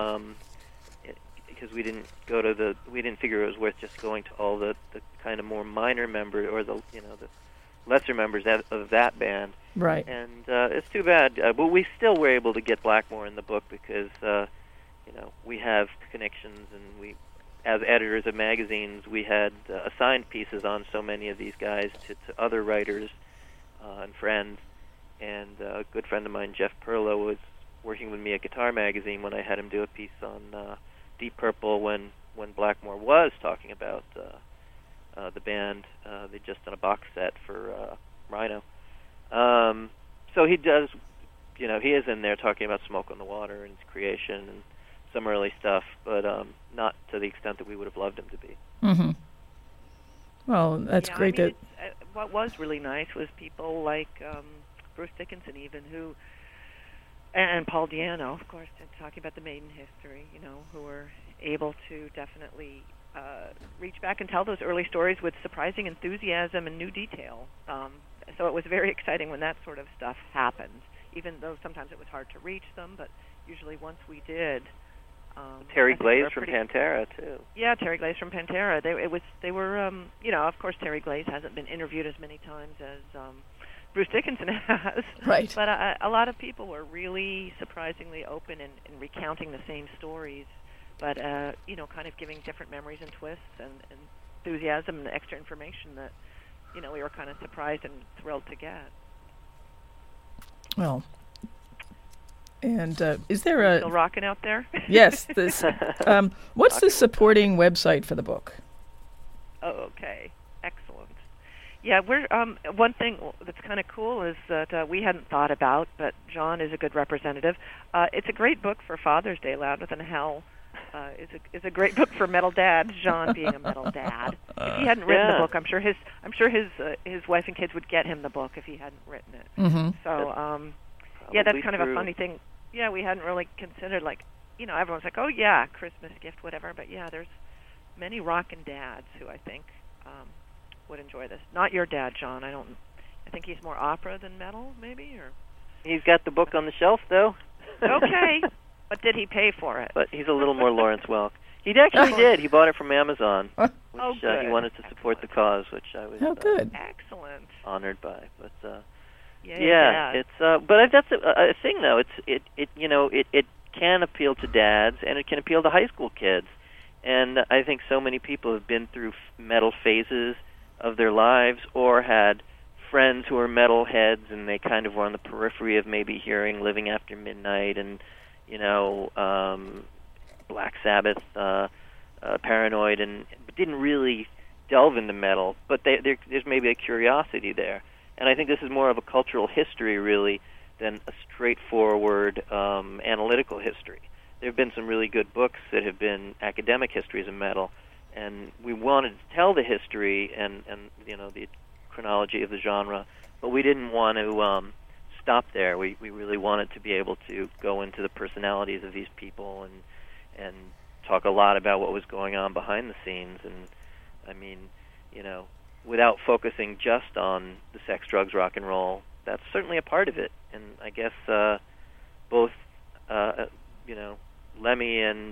because we didn't figure it was worth just going to all the kind of more minor members or the lesser members of that band. Right. And it's too bad, but we still were able to get Blackmore in the book because we have connections, and we, as editors of magazines, we had assigned pieces on so many of these guys to other writers and friends. And a good friend of mine, Jeff Perlow, was working with me at Guitar Magazine when I had him do a piece on Deep Purple when Blackmore was talking about the band. They just done a box set for Rhino. So he does, he is in there talking about Smoke on the Water and its creation and some early stuff, but not to the extent that we would have loved him to be. Mm-hmm. Well, that's great. I mean, what was really nice was people like Bruce Dickinson, even and Paul Diano, of course, talking about the Maiden history. Who were able to definitely reach back and tell those early stories with surprising enthusiasm and new detail. So it was very exciting when that sort of stuff happened, even though sometimes it was hard to reach them, but usually once we did. Terry Glaze from Pantera, too. Yeah, Terry Glaze from Pantera. They were, of course, Terry Glaze hasn't been interviewed as many times as Bruce Dickinson has. Right. But a lot of people were really surprisingly open in recounting the same stories, but, kind of giving different memories and twists and enthusiasm and extra information that, we were kind of surprised and thrilled to get. Well, and is there Still rocking out there? Yes. This. What's the supporting website for the book? Oh, okay. Excellent. Yeah, we're one thing that's kind of cool is that we hadn't thought about, but John is a good representative. It's a great book for Father's Day. Louder Than Hell is a great book for metal dads. John being a metal dad. If he hadn't written the book, I'm sure his wife and kids would get him the book if he hadn't written it. Mm-hmm. So that's kind of true. a funny thing. Yeah, we hadn't really considered, everyone's like, oh yeah, Christmas gift, whatever. But yeah, there's many rockin' dads who I think would enjoy this. Not your dad, John. I think he's more opera than metal, maybe, or. He's got the book on the shelf, though. Okay, but did he pay for it? But he's a little more Lawrence Welk. He actually did. He bought it from Amazon, which good. he wanted to support the cause, which I was good. Excellent. honored by. But Yeah. it's but that's a thing, though. It can appeal to dads, and it can appeal to high school kids. And I think so many people have been through metal phases of their lives, or had friends who are metal heads, and they kind of were on the periphery of maybe hearing Living After Midnight and Black Sabbath Paranoid, and didn't really delve into metal, but there's maybe a curiosity there. And I think this is more of a cultural history, really, than a straightforward analytical history. There have been some really good books that have been academic histories of metal, and we wanted to tell the history and the chronology of the genre, but we didn't want to stop there. We really wanted to be able to go into the personalities of these people and talk a lot about what was going on behind the scenes. And I mean, without focusing just on the sex, drugs, rock and roll, that's certainly a part of it. And I guess both Lemmy and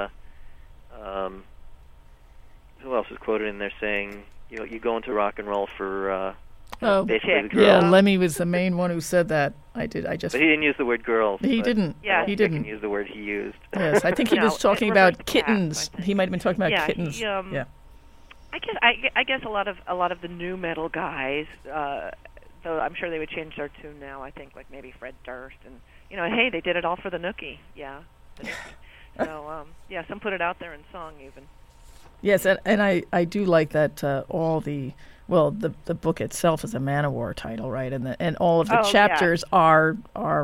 who else is quoted in there saying, you go into rock and roll for basically the girls. Yeah, Lemmy was the main one who said that. But he didn't use the word girls. He didn't. Yeah, he didn't use the word he used. Yes, I think he was talking about kittens. He might have been talking about kittens. Yeah. I guess a lot of the new metal guys, though I'm sure they would change their tune now. I think like maybe Fred Durst and hey, they did it all for the Nookie. Yeah. The Nookie. So some put it out there in song even. Yes, and I do like that all the book itself is a Manowar title, right? And all of the chapters are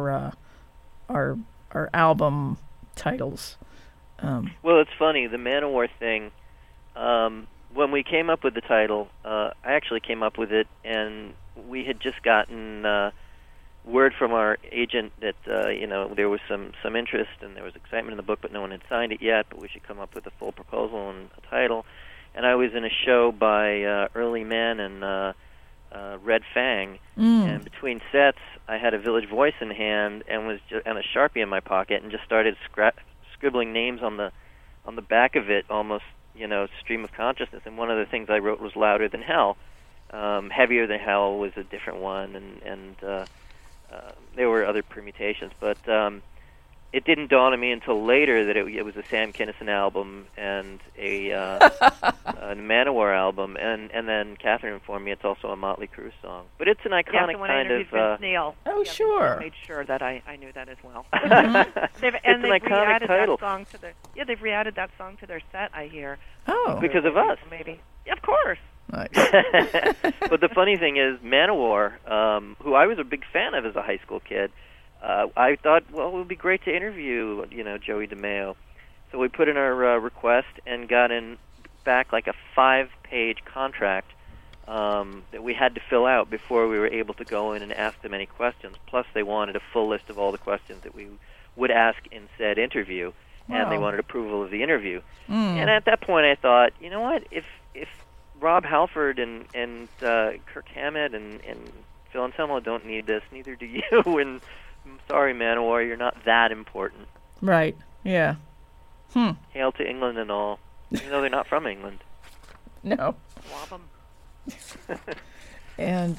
album titles. Well, it's funny, the Manowar thing. When we came up with the title, I actually came up with it, and we had just gotten word from our agent that there was some interest and there was excitement in the book, but no one had signed it yet. But we should come up with a full proposal and a title. And I was in a show by Early Men and Red Fang, and between sets, I had a Village Voice in hand and and a Sharpie in my pocket, and just started scribbling names on the back of it, almost stream of consciousness. And one of the things I wrote was Louder Than Hell. Heavier Than Hell was a different one, and there were other permutations, but it didn't dawn on me until later that it was a Sam Kinison album and a Manowar album, and then Catherine informed me it's also a Motley Crue song. But it's an iconic kind of. Vince Neil. Oh, sure. Made sure that I knew that as well. They've iconic title. They've re-added that song to their set. I hear. Oh, because of us, maybe. Yeah, of course. Nice. But the funny thing is, Manowar, who I was a big fan of as a high school kid, I thought, well, it would be great to interview, Joey DeMeo. So we put in our request and got back like a 5-page contract that we had to fill out before we were able to go in and ask them any questions. Plus, they wanted a full list of all the questions that we would ask in said interview, and they wanted approval of the interview. And at that point, I thought, you know what, if Rob Halford and Kirk Hammett and Phil Anselmo don't need this, neither do you, and I'm sorry, Manowar, you're not that important. Right, yeah. Hail to England and all, even though they're not from England. No. Swab 'em. And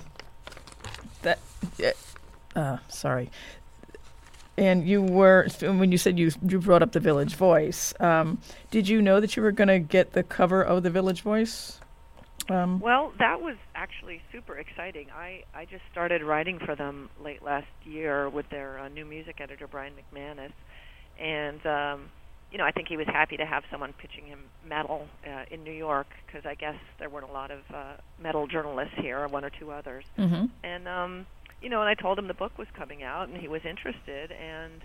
sorry. And you were, when you said you brought up the Village Voice, did you know that you were going to get the cover of the Village Voice? Well, that was actually super exciting. I just started writing for them late last year with their new music editor, Brian McManus. And, I think he was happy to have someone pitching him metal in New York, because I guess there weren't a lot of metal journalists here, or one or two others. Mm-hmm. And, and I told him the book was coming out, and he was interested. And,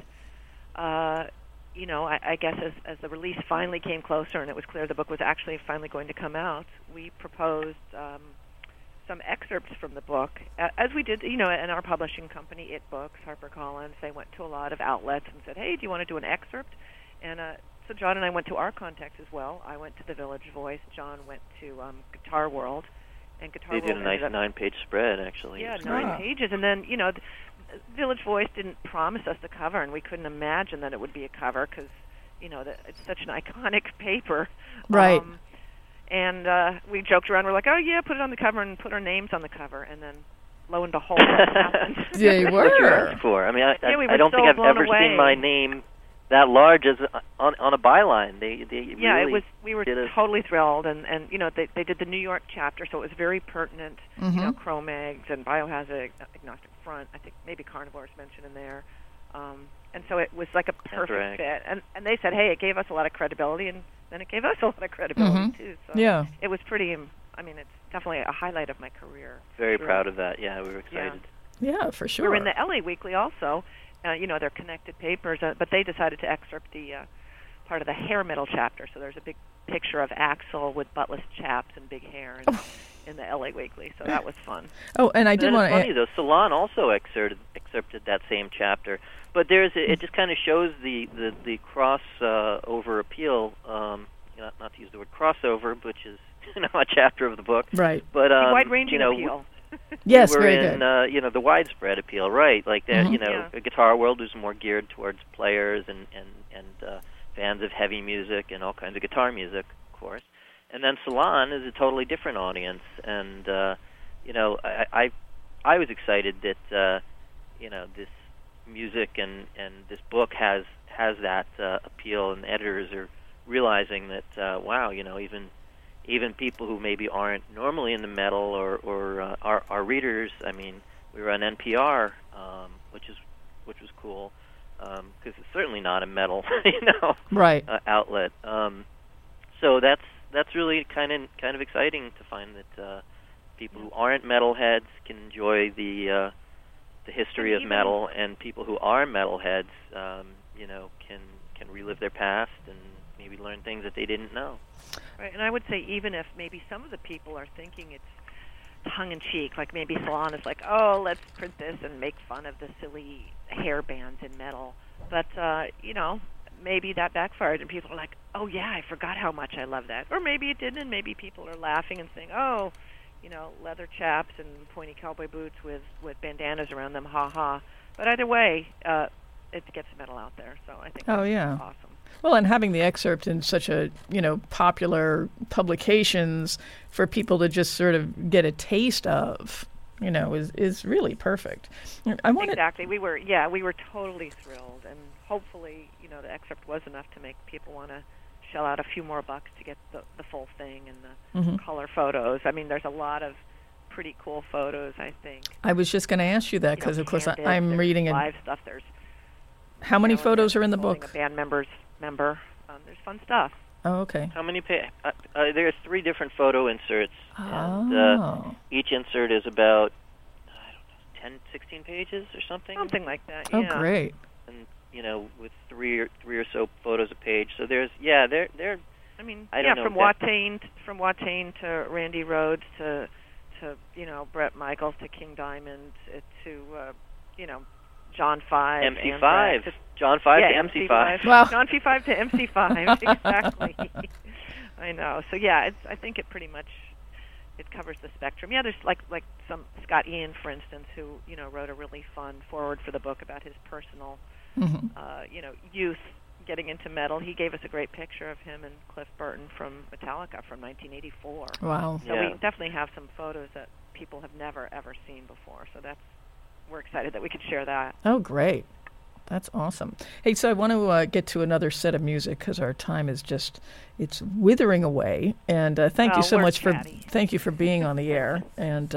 I guess as the release finally came closer and it was clear the book was actually finally going to come out, we proposed some excerpts from the book, as we did, in our publishing company, It Books, HarperCollins. They went to a lot of outlets and said, hey, do you want to do an excerpt? And so John and I went to our contacts as well. I went to the Village Voice. John went to Guitar World. And Guitar They World did a nice 9-page spread, actually. Yeah, 9 pages. And then, Village Voice didn't promise us the cover, and we couldn't imagine that it would be a cover because, it's such an iconic paper. Right. And we joked around. We're like, oh, yeah, put it on the cover and put our names on the cover. And then, lo and behold, that happened. They That's what you were. asked for. I mean, we I don't think I've ever away. seen my name that large as on a byline. They yeah, really it was. We were totally thrilled, and they did the New York chapter, so it was very pertinent. Mm-hmm. Cro-Mags and Biohazard, Agnostic Front. I think maybe Carnivore is mentioned in there, and so it was like a perfect fit. And they said, hey, it gave us a lot of credibility, and then it gave us a lot of credibility too. So Yeah. it was pretty. I mean, it's definitely a highlight of my career. Very Sure. proud of that. Yeah, we were excited. Yeah, for sure. We're in the LA Weekly also. They're connected papers, but they decided to excerpt the part of the hair metal chapter. So there's a big picture of Axl with buttless chaps and big hair in the LA Weekly. So that was fun. Oh, and I did It's want funny though. Salon also excerpted that same chapter, but it just kind of shows the cross over appeal. Not to use the word crossover, which is a chapter of the book, right? The But wide-ranging appeal. Yes, we're very in, good. the widespread appeal, right? Like that, Yeah. a Guitar World is more geared towards players and fans of heavy music and all kinds of guitar music, of course. And then Salon is a totally different audience. And I was excited that this music and this book has that appeal, and editors are realizing that wow, even people who maybe aren't normally in the metal or are readers. I mean, we were on NPR, which was cool, because it's certainly not a metal, right. Outlet. So that's really kind of exciting to find that people who aren't metalheads can enjoy the history of metal, and people who are metalheads, can relive their past and maybe learn things that they didn't know. Right, and I would say even if maybe some of the people are thinking it's tongue-in-cheek, like maybe Salon is like, oh, let's print this and make fun of the silly hair bands in metal. But, maybe that backfired and people are like, oh, yeah, I forgot how much I love that. Or maybe it didn't, and maybe people are laughing and saying, oh, leather chaps and pointy cowboy boots with bandanas around them, ha-ha. But either way, it gets metal out there, so I think that's awesome. Well, and having the excerpt in such a, popular publications for people to just sort of get a taste of, is really perfect. Exactly. We were totally thrilled, and hopefully, the excerpt was enough to make people want to shell out a few more bucks to get the full thing and the color photos. I mean, there's a lot of pretty cool photos, I think. I was just going to ask you that because, of course, I'm reading live stuff. There's how many photos are in the book? A band member. There's fun stuff. Oh, okay. How many? There's 3 different photo inserts, and each insert is about 10, 16 pages or something. Something like that. Oh, yeah. great. And with three or so photos a page. So there's they're. I mean, I don't know from Watain to Randy Rhoads to Bret Michaels to King Diamond to John 5. MC5. John 5 to MC5. Wow. John P5 to MC5, exactly. I know. So I think it pretty much it covers the spectrum. Yeah, there's like some Scott Ian, for instance, who wrote a really fun foreword for the book about his personal youth getting into metal. He gave us a great picture of him and Cliff Burton from Metallica from 1984. Wow. So we definitely have some photos that people have never ever seen before. So we're excited that we could share that. Oh, great. That's awesome. Hey, so I want to get to another set of music because our time is it's withering away. And thank you so much thank you for being on the air and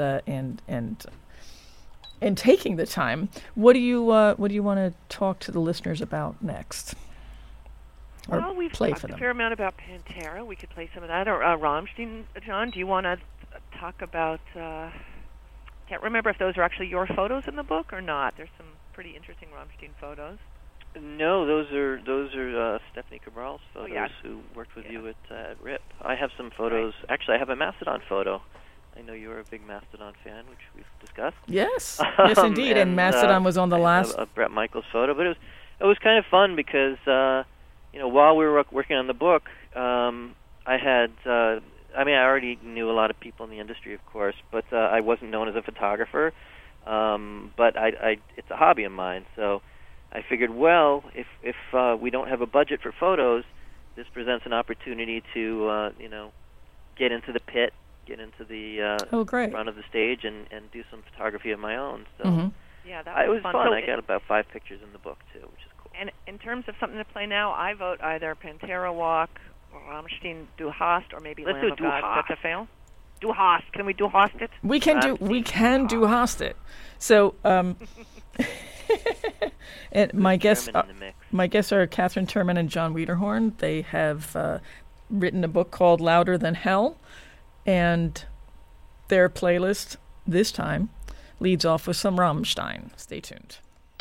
taking the time. What do you want to talk to the listeners about next? Well, we've talked a fair amount about Pantera. We could play some of that. Or Rammstein. John, do you want to talk about... can't remember if those are actually your photos in the book or not. There's some pretty interesting Rammstein photos. No, those are Stephanie Cabral's photos, who worked with you at RIP. I have some photos. Right. Actually, I have a Mastodon photo. I know you're a big Mastodon fan, which we've discussed. Yes, yes, indeed. And Mastodon was on the last. A Bret Michaels photo, but it was kind of fun because while we were working on the book, I had. I already knew a lot of people in the industry, of course, but I wasn't known as a photographer. But it's a hobby of mine, so I figured, well, if we don't have a budget for photos, this presents an opportunity to get into the pit, get into the front of the stage, and do some photography of my own. So that was fun. So I got about 5 pictures in the book too, which is cool. And in terms of something to play now, I vote either Pantera Walk, or Rammstein Du Hast, or maybe Let's Lamb do of Du God. Hast. That's a fail. Du Hast. Can we Du Hast it? We can Du Hast it. So, and my guests are Catherine Turman and John Wiederhorn. They have written a book called Louder Than Hell, and their playlist this time leads off with some Rammstein. Stay tuned.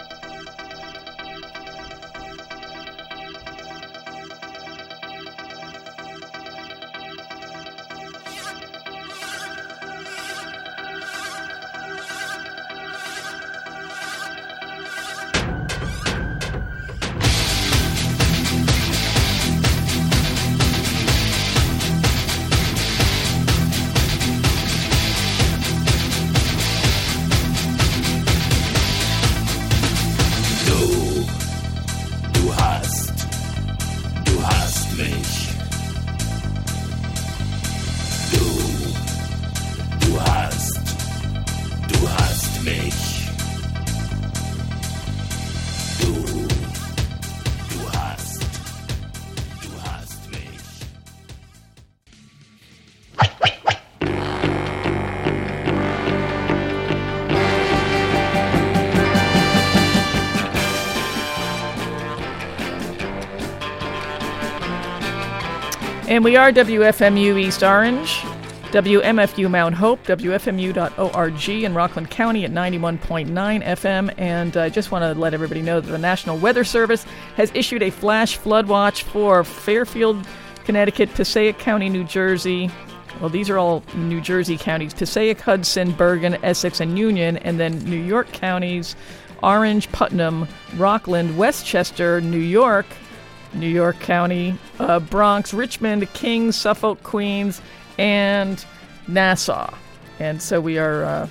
And we are WFMU East Orange, WMFU Mount Hope, WFMU.org in Rockland County at 91.9 FM. And I just want to let everybody know that the National Weather Service has issued a flash flood watch for Fairfield, Connecticut, Passaic County, New Jersey. Well, these are all New Jersey counties: Passaic, Hudson, Bergen, Essex, and Union. And then New York counties: Orange, Putnam, Rockland, Westchester, New York County, Bronx, Richmond, Kings, Suffolk, Queens, and Nassau. And so we are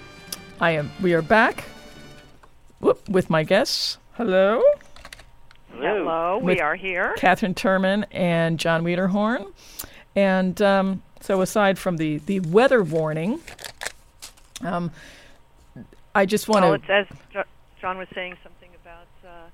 back with my guests. Hello. Hello. We are here. Catherine Turman and John Wiederhorn. And so aside from the weather warning, I just want to... Well, it's as John was saying something about,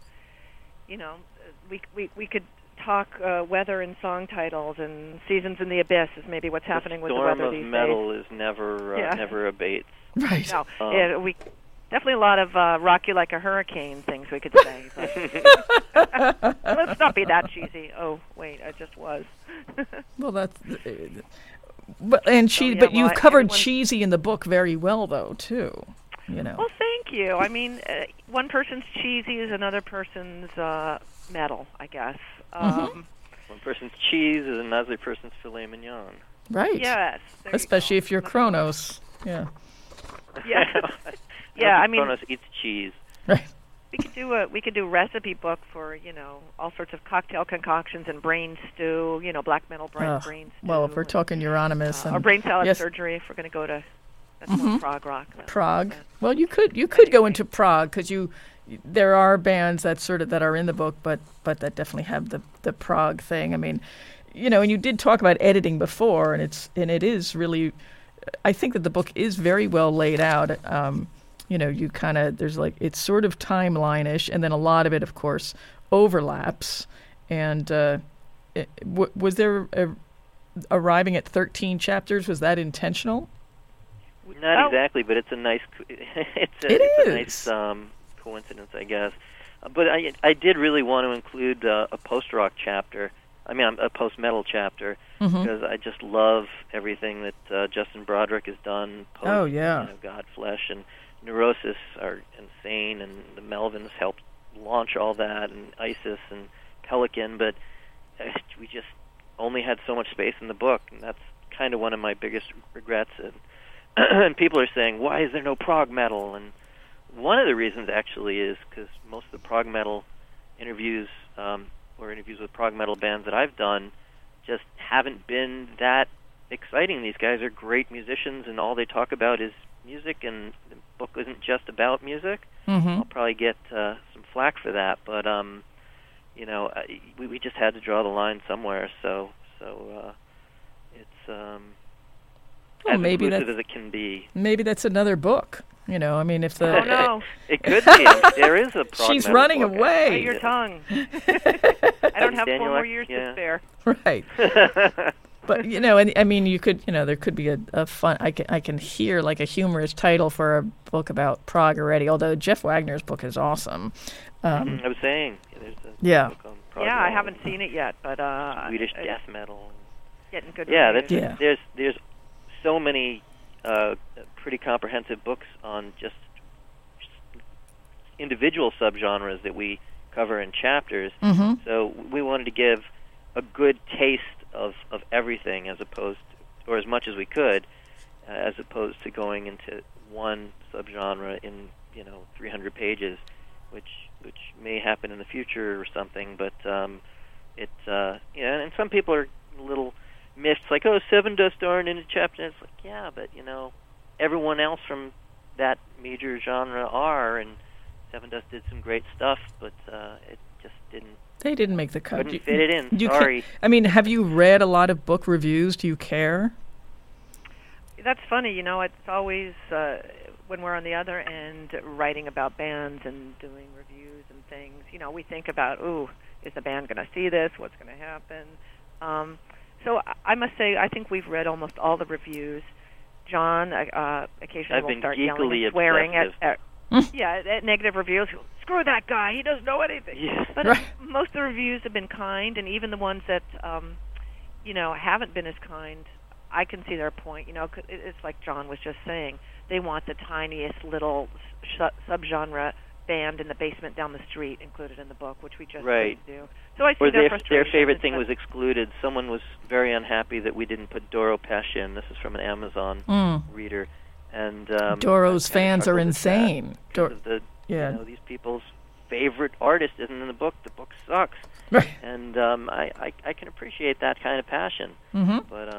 we could talk weather and song titles, and Seasons in the Abyss is maybe what's happening with the weather these days. The storm of metal is never abates. Right. No, we definitely a lot of rock you like a hurricane things we could say. But let's not be that cheesy. Oh, wait, I just was. Well, that's... But you've covered cheesy in the book very well, though, too. You know. Well, thank you. I mean, one person's cheesy is another person's metal, I guess. Mm-hmm. One person's cheese is another person's filet mignon. Right. Yes. Especially if you're Kronos. Yeah. Yeah. Yeah. I mean, Kronos eats cheese. Right. We could do a recipe book for all sorts of cocktail concoctions and brain stew. Black metal brain stew. Well, if we're talking Euronymous or brain salad surgery, if we're going to go to more prog rock. Prog. Well, you could go into prog because there are bands that are in the book, but that definitely have the prog thing. I mean, and you did talk about editing before, and it is really, I think that the book is very well laid out. You kind of, there's it's sort of timeline-ish, and then a lot of it, of course, overlaps. And was there arriving at 13 chapters? Was that intentional? Not exactly, but it's a nice. It's a nice coincidence, I guess. But I did really want to include a post-rock chapter. I mean, a post-metal chapter, because I just love everything that Justin Broderick has done. Godflesh and Neurosis are insane, and the Melvins helped launch all that, and Isis and Pelican. But we just only had so much space in the book, and that's kind of one of my biggest regrets. And people are saying, why is there no prog metal? And one of the reasons actually is because most of the prog metal interviews or interviews with prog metal bands that I've done just haven't been that exciting. These guys are great musicians, and all they talk about is music, and the book isn't just about music. I'll probably get some flack for that, but we just had to draw the line somewhere. So it's as inclusive as it can be. Maybe that's another book. I mean, if the... Oh, no. It could be. There is a prog She's running book. away. Bite your tongue. I don't have 4 more years to spare. Right. But, and I mean, you could, there could be a fun... I can hear, a humorous title for a book about prog already, although Jeff Wagner's book is awesome. I was saying, there's a book on Yeah, I haven't seen it yet, but Swedish death metal. Getting good. Yeah, reviews. there's so many pretty comprehensive books on just individual subgenres that we cover in chapters. Mm-hmm. So we wanted to give a good taste of everything, as opposed to, or as much as we could, as opposed to going into one subgenre in 300 pages, which may happen in the future or something. But and some people are a little miffed, like, oh, Seven Dust aren't in a chapter. And it's like, yeah, but everyone else from that major genre are, and Seven Dust did some great stuff, but it just didn't. They didn't make the cut. Couldn't fit it in. Sorry. I mean, have you read a lot of book reviews? Do you care? That's funny. It's always when we're on the other end writing about bands and doing reviews and things. We think about, ooh, is the band going to see this? What's going to happen? So I must say, I think we've read almost all the reviews. John occasionally will start yelling and swearing at negative reviews. Screw that guy, he doesn't know anything. Yeah. But Right. most of the reviews have been kind, and even the ones that haven't been as kind, I can see their point. It's like John was just saying, they want the tiniest little subgenre band in the basement down the street included in the book, which we just couldn't do. So I see or their their frustration. favorite thing was excluded. Someone was very unhappy that we didn't put Doro Pesch in. This is from an Amazon reader. And Doro's I fans are chuckled at that insane. because of these people's favorite artist isn't in the book. The book sucks. Right. And I can appreciate that kind of passion. Mm-hmm. But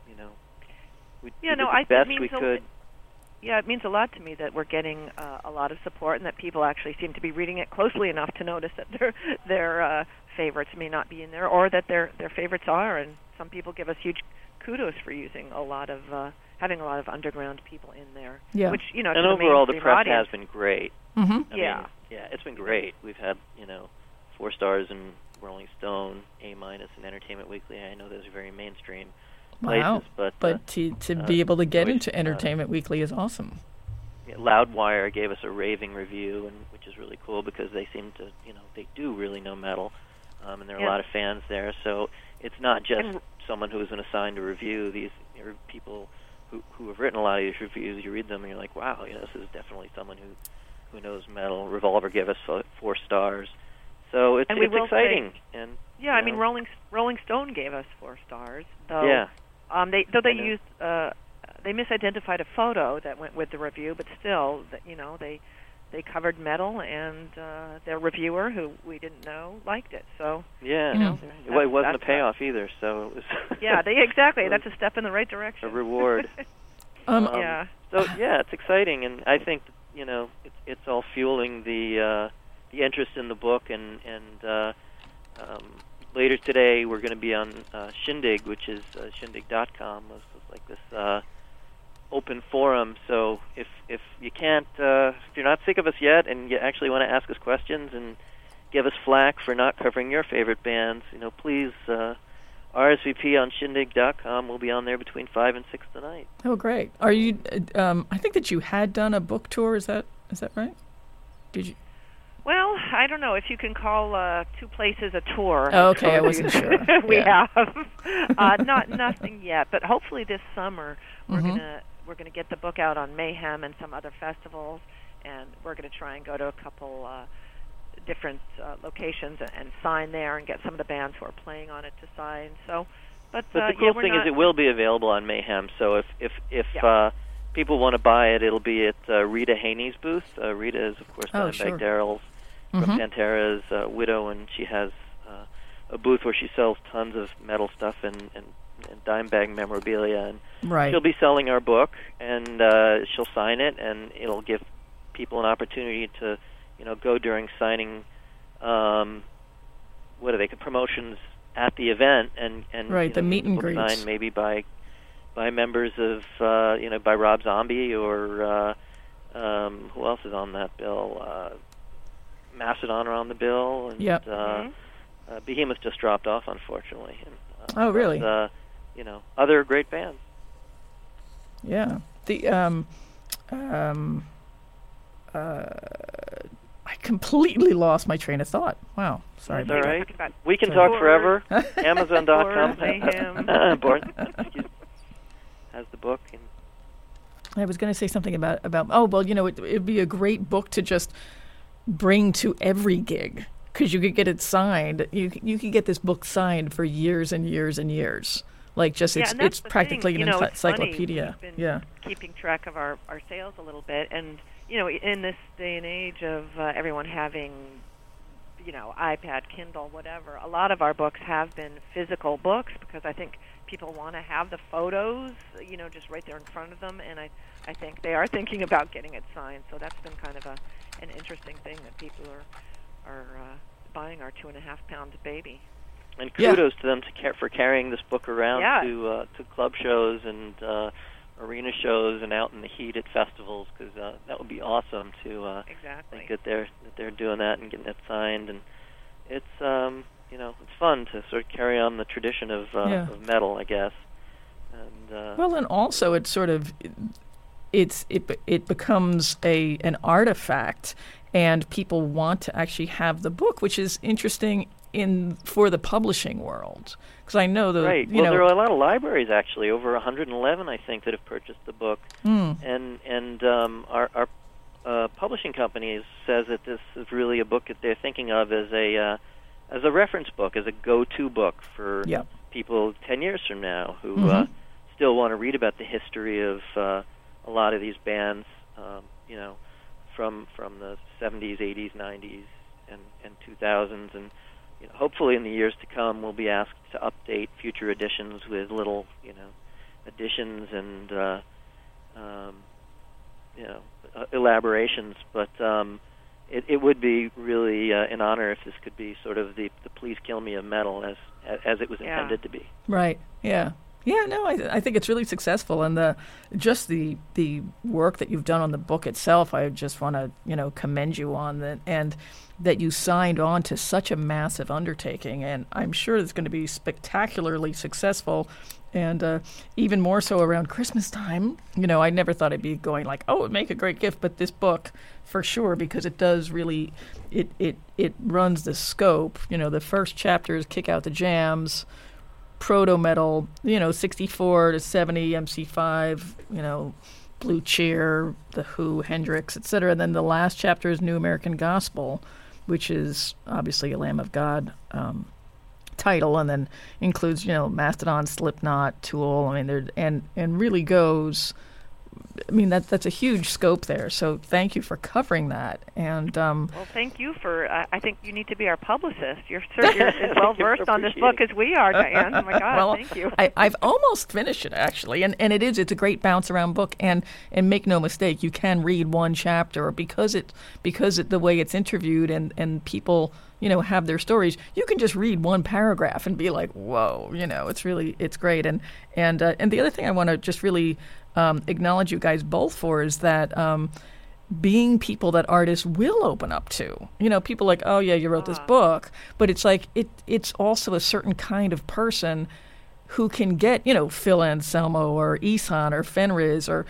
we Yeah, did no, the best we could. Yeah, it means a lot to me that we're getting a lot of support, and that people actually seem to be reading it closely enough to notice that their favorites may not be in there, or that their favorites are. And some people give us huge kudos for using having a lot of underground people in there. Yeah. Which And overall, the press audience, has been great. Mm-hmm. I mean, it's been great. We've had 4 stars in Rolling Stone, A- in Entertainment Weekly. I know those are very mainstream Wow. places, But to be able to get always, into Entertainment Weekly is awesome. Loudwire gave us a raving review, which is really cool because they seem to, they do really know metal, and there are a lot of fans there. So it's not just someone who is going to sign a review. These are people who have written a lot of these reviews. You read them and you're like, wow, this is definitely someone who knows metal. Revolver gave us 4 stars. So it's exciting. I mean, Rolling Stone gave us 4 stars. Though, yeah. They misidentified a photo that went with the review, but still, they covered metal, and their reviewer, who we didn't know, liked it. So it wasn't a payoff either. So it was exactly. That's a step in the right direction. A reward. Yeah. So it's exciting, and I think it's all fueling the interest in the book, and later today we're going to be on Shindig, which is shindig.com. It's like this open forum. So if you can't, if you're not sick of us yet, and you actually want to ask us questions and give us flack for not covering your favorite bands, please RSVP on shindig.com. We'll be on there between 5 and 6 tonight. Oh, great! Are you? I think that you had done a book tour. Is that right? Did you? Well, I don't know if you can call 2 places a tour. Oh, okay, I wasn't sure. We have nothing yet, but hopefully this summer we're gonna get the book out on Mayhem and some other festivals, and we're gonna try and go to a couple different locations and sign there and get some of the bands who are playing on it to sign. So, but the cool thing is it will be available on Mayhem. So if people want to buy it, it'll be at Rita Haney's booth. Rita is, of course, Dimebag Darrell's from Pantera's widow, and she has a booth where she sells tons of metal stuff and Dimebag memorabilia. And she'll be selling our book, and she'll sign it, and it'll give people an opportunity to, go during signing. Promotions at the event, and the meet and greets, signed maybe by members of by Rob Zombie or who else is on that bill? Mastodon are on the bill, and Behemoth just dropped off, unfortunately. Oh, really? But, other great bands. Yeah. The I I completely lost my train of thought. Wow, sorry. That's all right. Talking about We can talk Board. forever. Amazon.com. Board Mayhem. Excuse me, has the book. And I was going to say something about. Oh well, it'd be a great book to just bring to every gig because you could get it signed. You could get this book signed for years and years and years. Like just Yeah, and that's it's the practically thing. an It's funny. encyclopedia. We've been Yeah. keeping track of our sales a little bit, and in this day and age of everyone having iPad, Kindle, whatever, a lot of our books have been physical books because I think people want to have the photos, just right there in front of them, and I think they are thinking about getting it signed. So that's been kind of an interesting thing that people are buying our 2.5-pound baby. And kudos to them for carrying this book around Yeah. to club shows and arena shows and out in the heat at festivals, because that would be awesome to Exactly. think that they're doing that and getting it signed. And it's it's fun to sort of carry on the tradition of metal, I guess. And Well, and also it's sort of it becomes an artifact, and people want to actually have the book, which is interesting for the publishing world, because I know right. Well, there are a lot of libraries actually, over 111, I think, that have purchased the book, and our publishing company says that this is really a book that they're thinking of as a reference book, as a go-to book for people 10 years from now who still want to read about the history of a lot of these bands, from the 70s, 80s, 90s, and 2000s, and hopefully in the years to come we'll be asked to update future editions with little, additions and elaborations. But it would be really an honor if this could be sort of the Please Kill Me of metal as it was intended to be. Right. Yeah. Yeah, no, I think it's really successful, and the work that you've done on the book itself, I just want to commend you on that, and that you signed on to such a massive undertaking, and I'm sure it's going to be spectacularly successful, and even more so around Christmas time. I never thought I'd be going like, oh, it'd make a great gift, but this book for sure, because it does really, it runs the scope. The first chapter is Kick Out the Jams, proto-metal, 64 to 70, MC5, Blue Cheer, The Who, Hendrix, etc. And then the last chapter is New American Gospel, which is obviously a Lamb of God title, and then includes, Mastodon, Slipknot, Tool. I mean, and really goes. I mean, that's a huge scope there. So thank you for covering that. And well, thank you for. I think you need to be our publicist. You're as well versed on this book as we are, Diane. Oh my God, well, thank you. I've almost finished it actually, and it's a great bounce around book. And make no mistake, you can read one chapter because the way it's interviewed and people have their stories. You can just read one paragraph and be like, whoa, it's great. And the other thing I want to just really acknowledge you guys both for is that being people that artists will open up to. People like, oh yeah, you wrote this book, but it's like it's also a certain kind of person who can get, Phil Anselmo or Ihsahn or Fenriz or,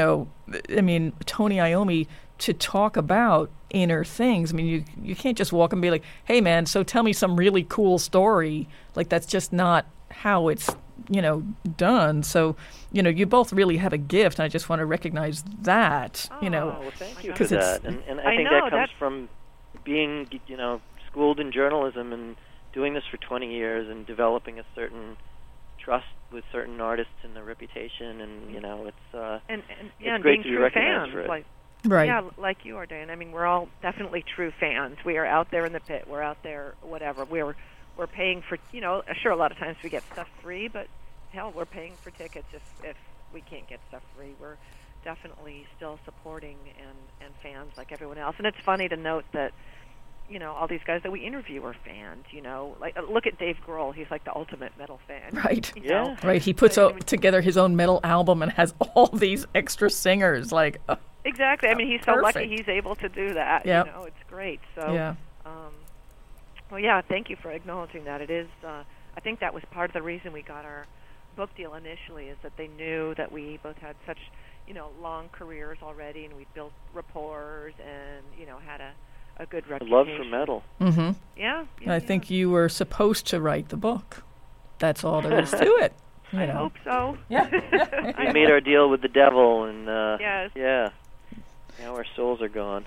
Tony Iommi to talk about inner things. I mean, you can't just walk and be like, hey man, so tell me some really cool story. Like, that's just not how it's done. So, you both really have a gift, and I just want to recognize that, Well, thank you for that. And I think that comes from being, schooled in journalism and doing this for 20 years and developing a certain trust with certain artists and their reputation, and, it's it's great to be recognized for it. Right. Yeah, like you are, Dan. I mean, we're all definitely true fans. We are out there in the pit. We're out there, whatever. We're paying for, sure, a lot of times we get stuff free, but hell, we're paying for tickets if we can't get stuff free. We're definitely still supporting and fans like everyone else. And it's funny to note that, all these guys that we interview are fans, like look at Dave Grohl. He's like the ultimate metal fan. Right. Yeah. Right. He puts together his own metal album and has all these extra singers. Like, exactly. I mean, he's so perfect. lucky he's able to do that. Yep. It's great. So, yeah. Well, yeah, thank you for acknowledging that. It is, I think that was part of the reason we got our book deal initially, is that they knew that we both had such, long careers already, and we built rapport and, had a good A reputation. love for metal. Mm-hmm. Yeah. I think you were supposed to write the book. That's all there is to it. I hope so. Yeah. We made our deal with the devil, and Yes. yeah, now our souls are gone.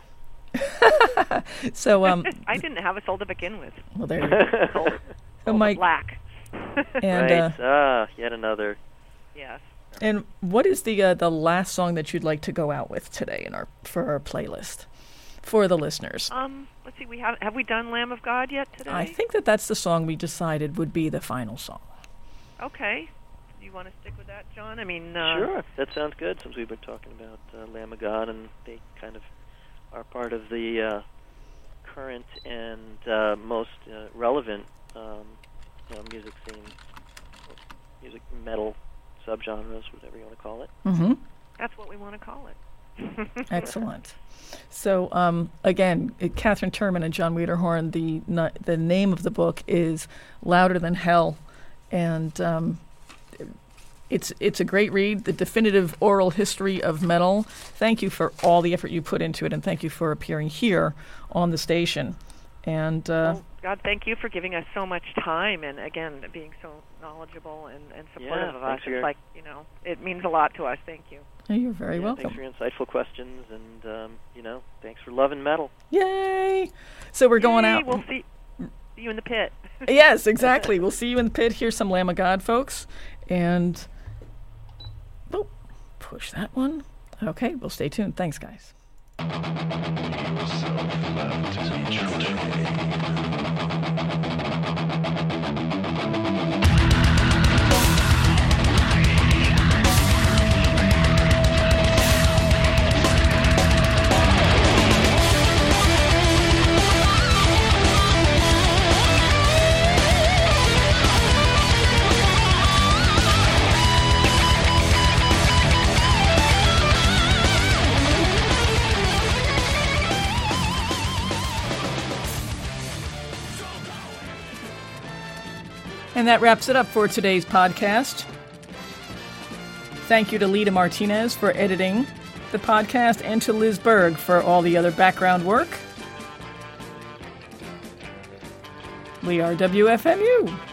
So, I didn't have a soul to begin with. well, there you go. Soul, So, soul Mike, black. and Right. Yet another. Yes. and what is the last song that you'd like to go out with today for our playlist for the listeners? Let's see. Have we done Lamb of God yet today? I think that's the song we decided would be the final song. Okay. Do you want to stick with that, John? I mean, Sure, that sounds good. Since we've been talking about Lamb of God, and they kind of are part of the current and most relevant music scene, music metal subgenres, whatever you want to call it. Mm-hmm. that's what we want to call it. Excellent. So, again, Catherine Turman and John Wiederhorn, the name of the book is Louder Than Hell, and it's a great read, the definitive oral history of metal. Thank you for all the effort you put into it, and thank you for appearing here on the station. And Well, God, thank you for giving us so much time, and again, being so knowledgeable and supportive of us. thanks for your- It's like, it means a lot to us. Thank you. you're very welcome. Thanks for your insightful questions, and thanks for loving metal. Yay! So we're going Yay, out. We'll see you in the pit. Yes, exactly. We'll see you in the pit. Here's some Lamb of God, folks. And push that one. Okay, we'll stay tuned. Thanks, guys. And that wraps it up for today's podcast. Thank you to Lita Martinez for editing the podcast and to Liz Berg for all the other background work. We are WFMU.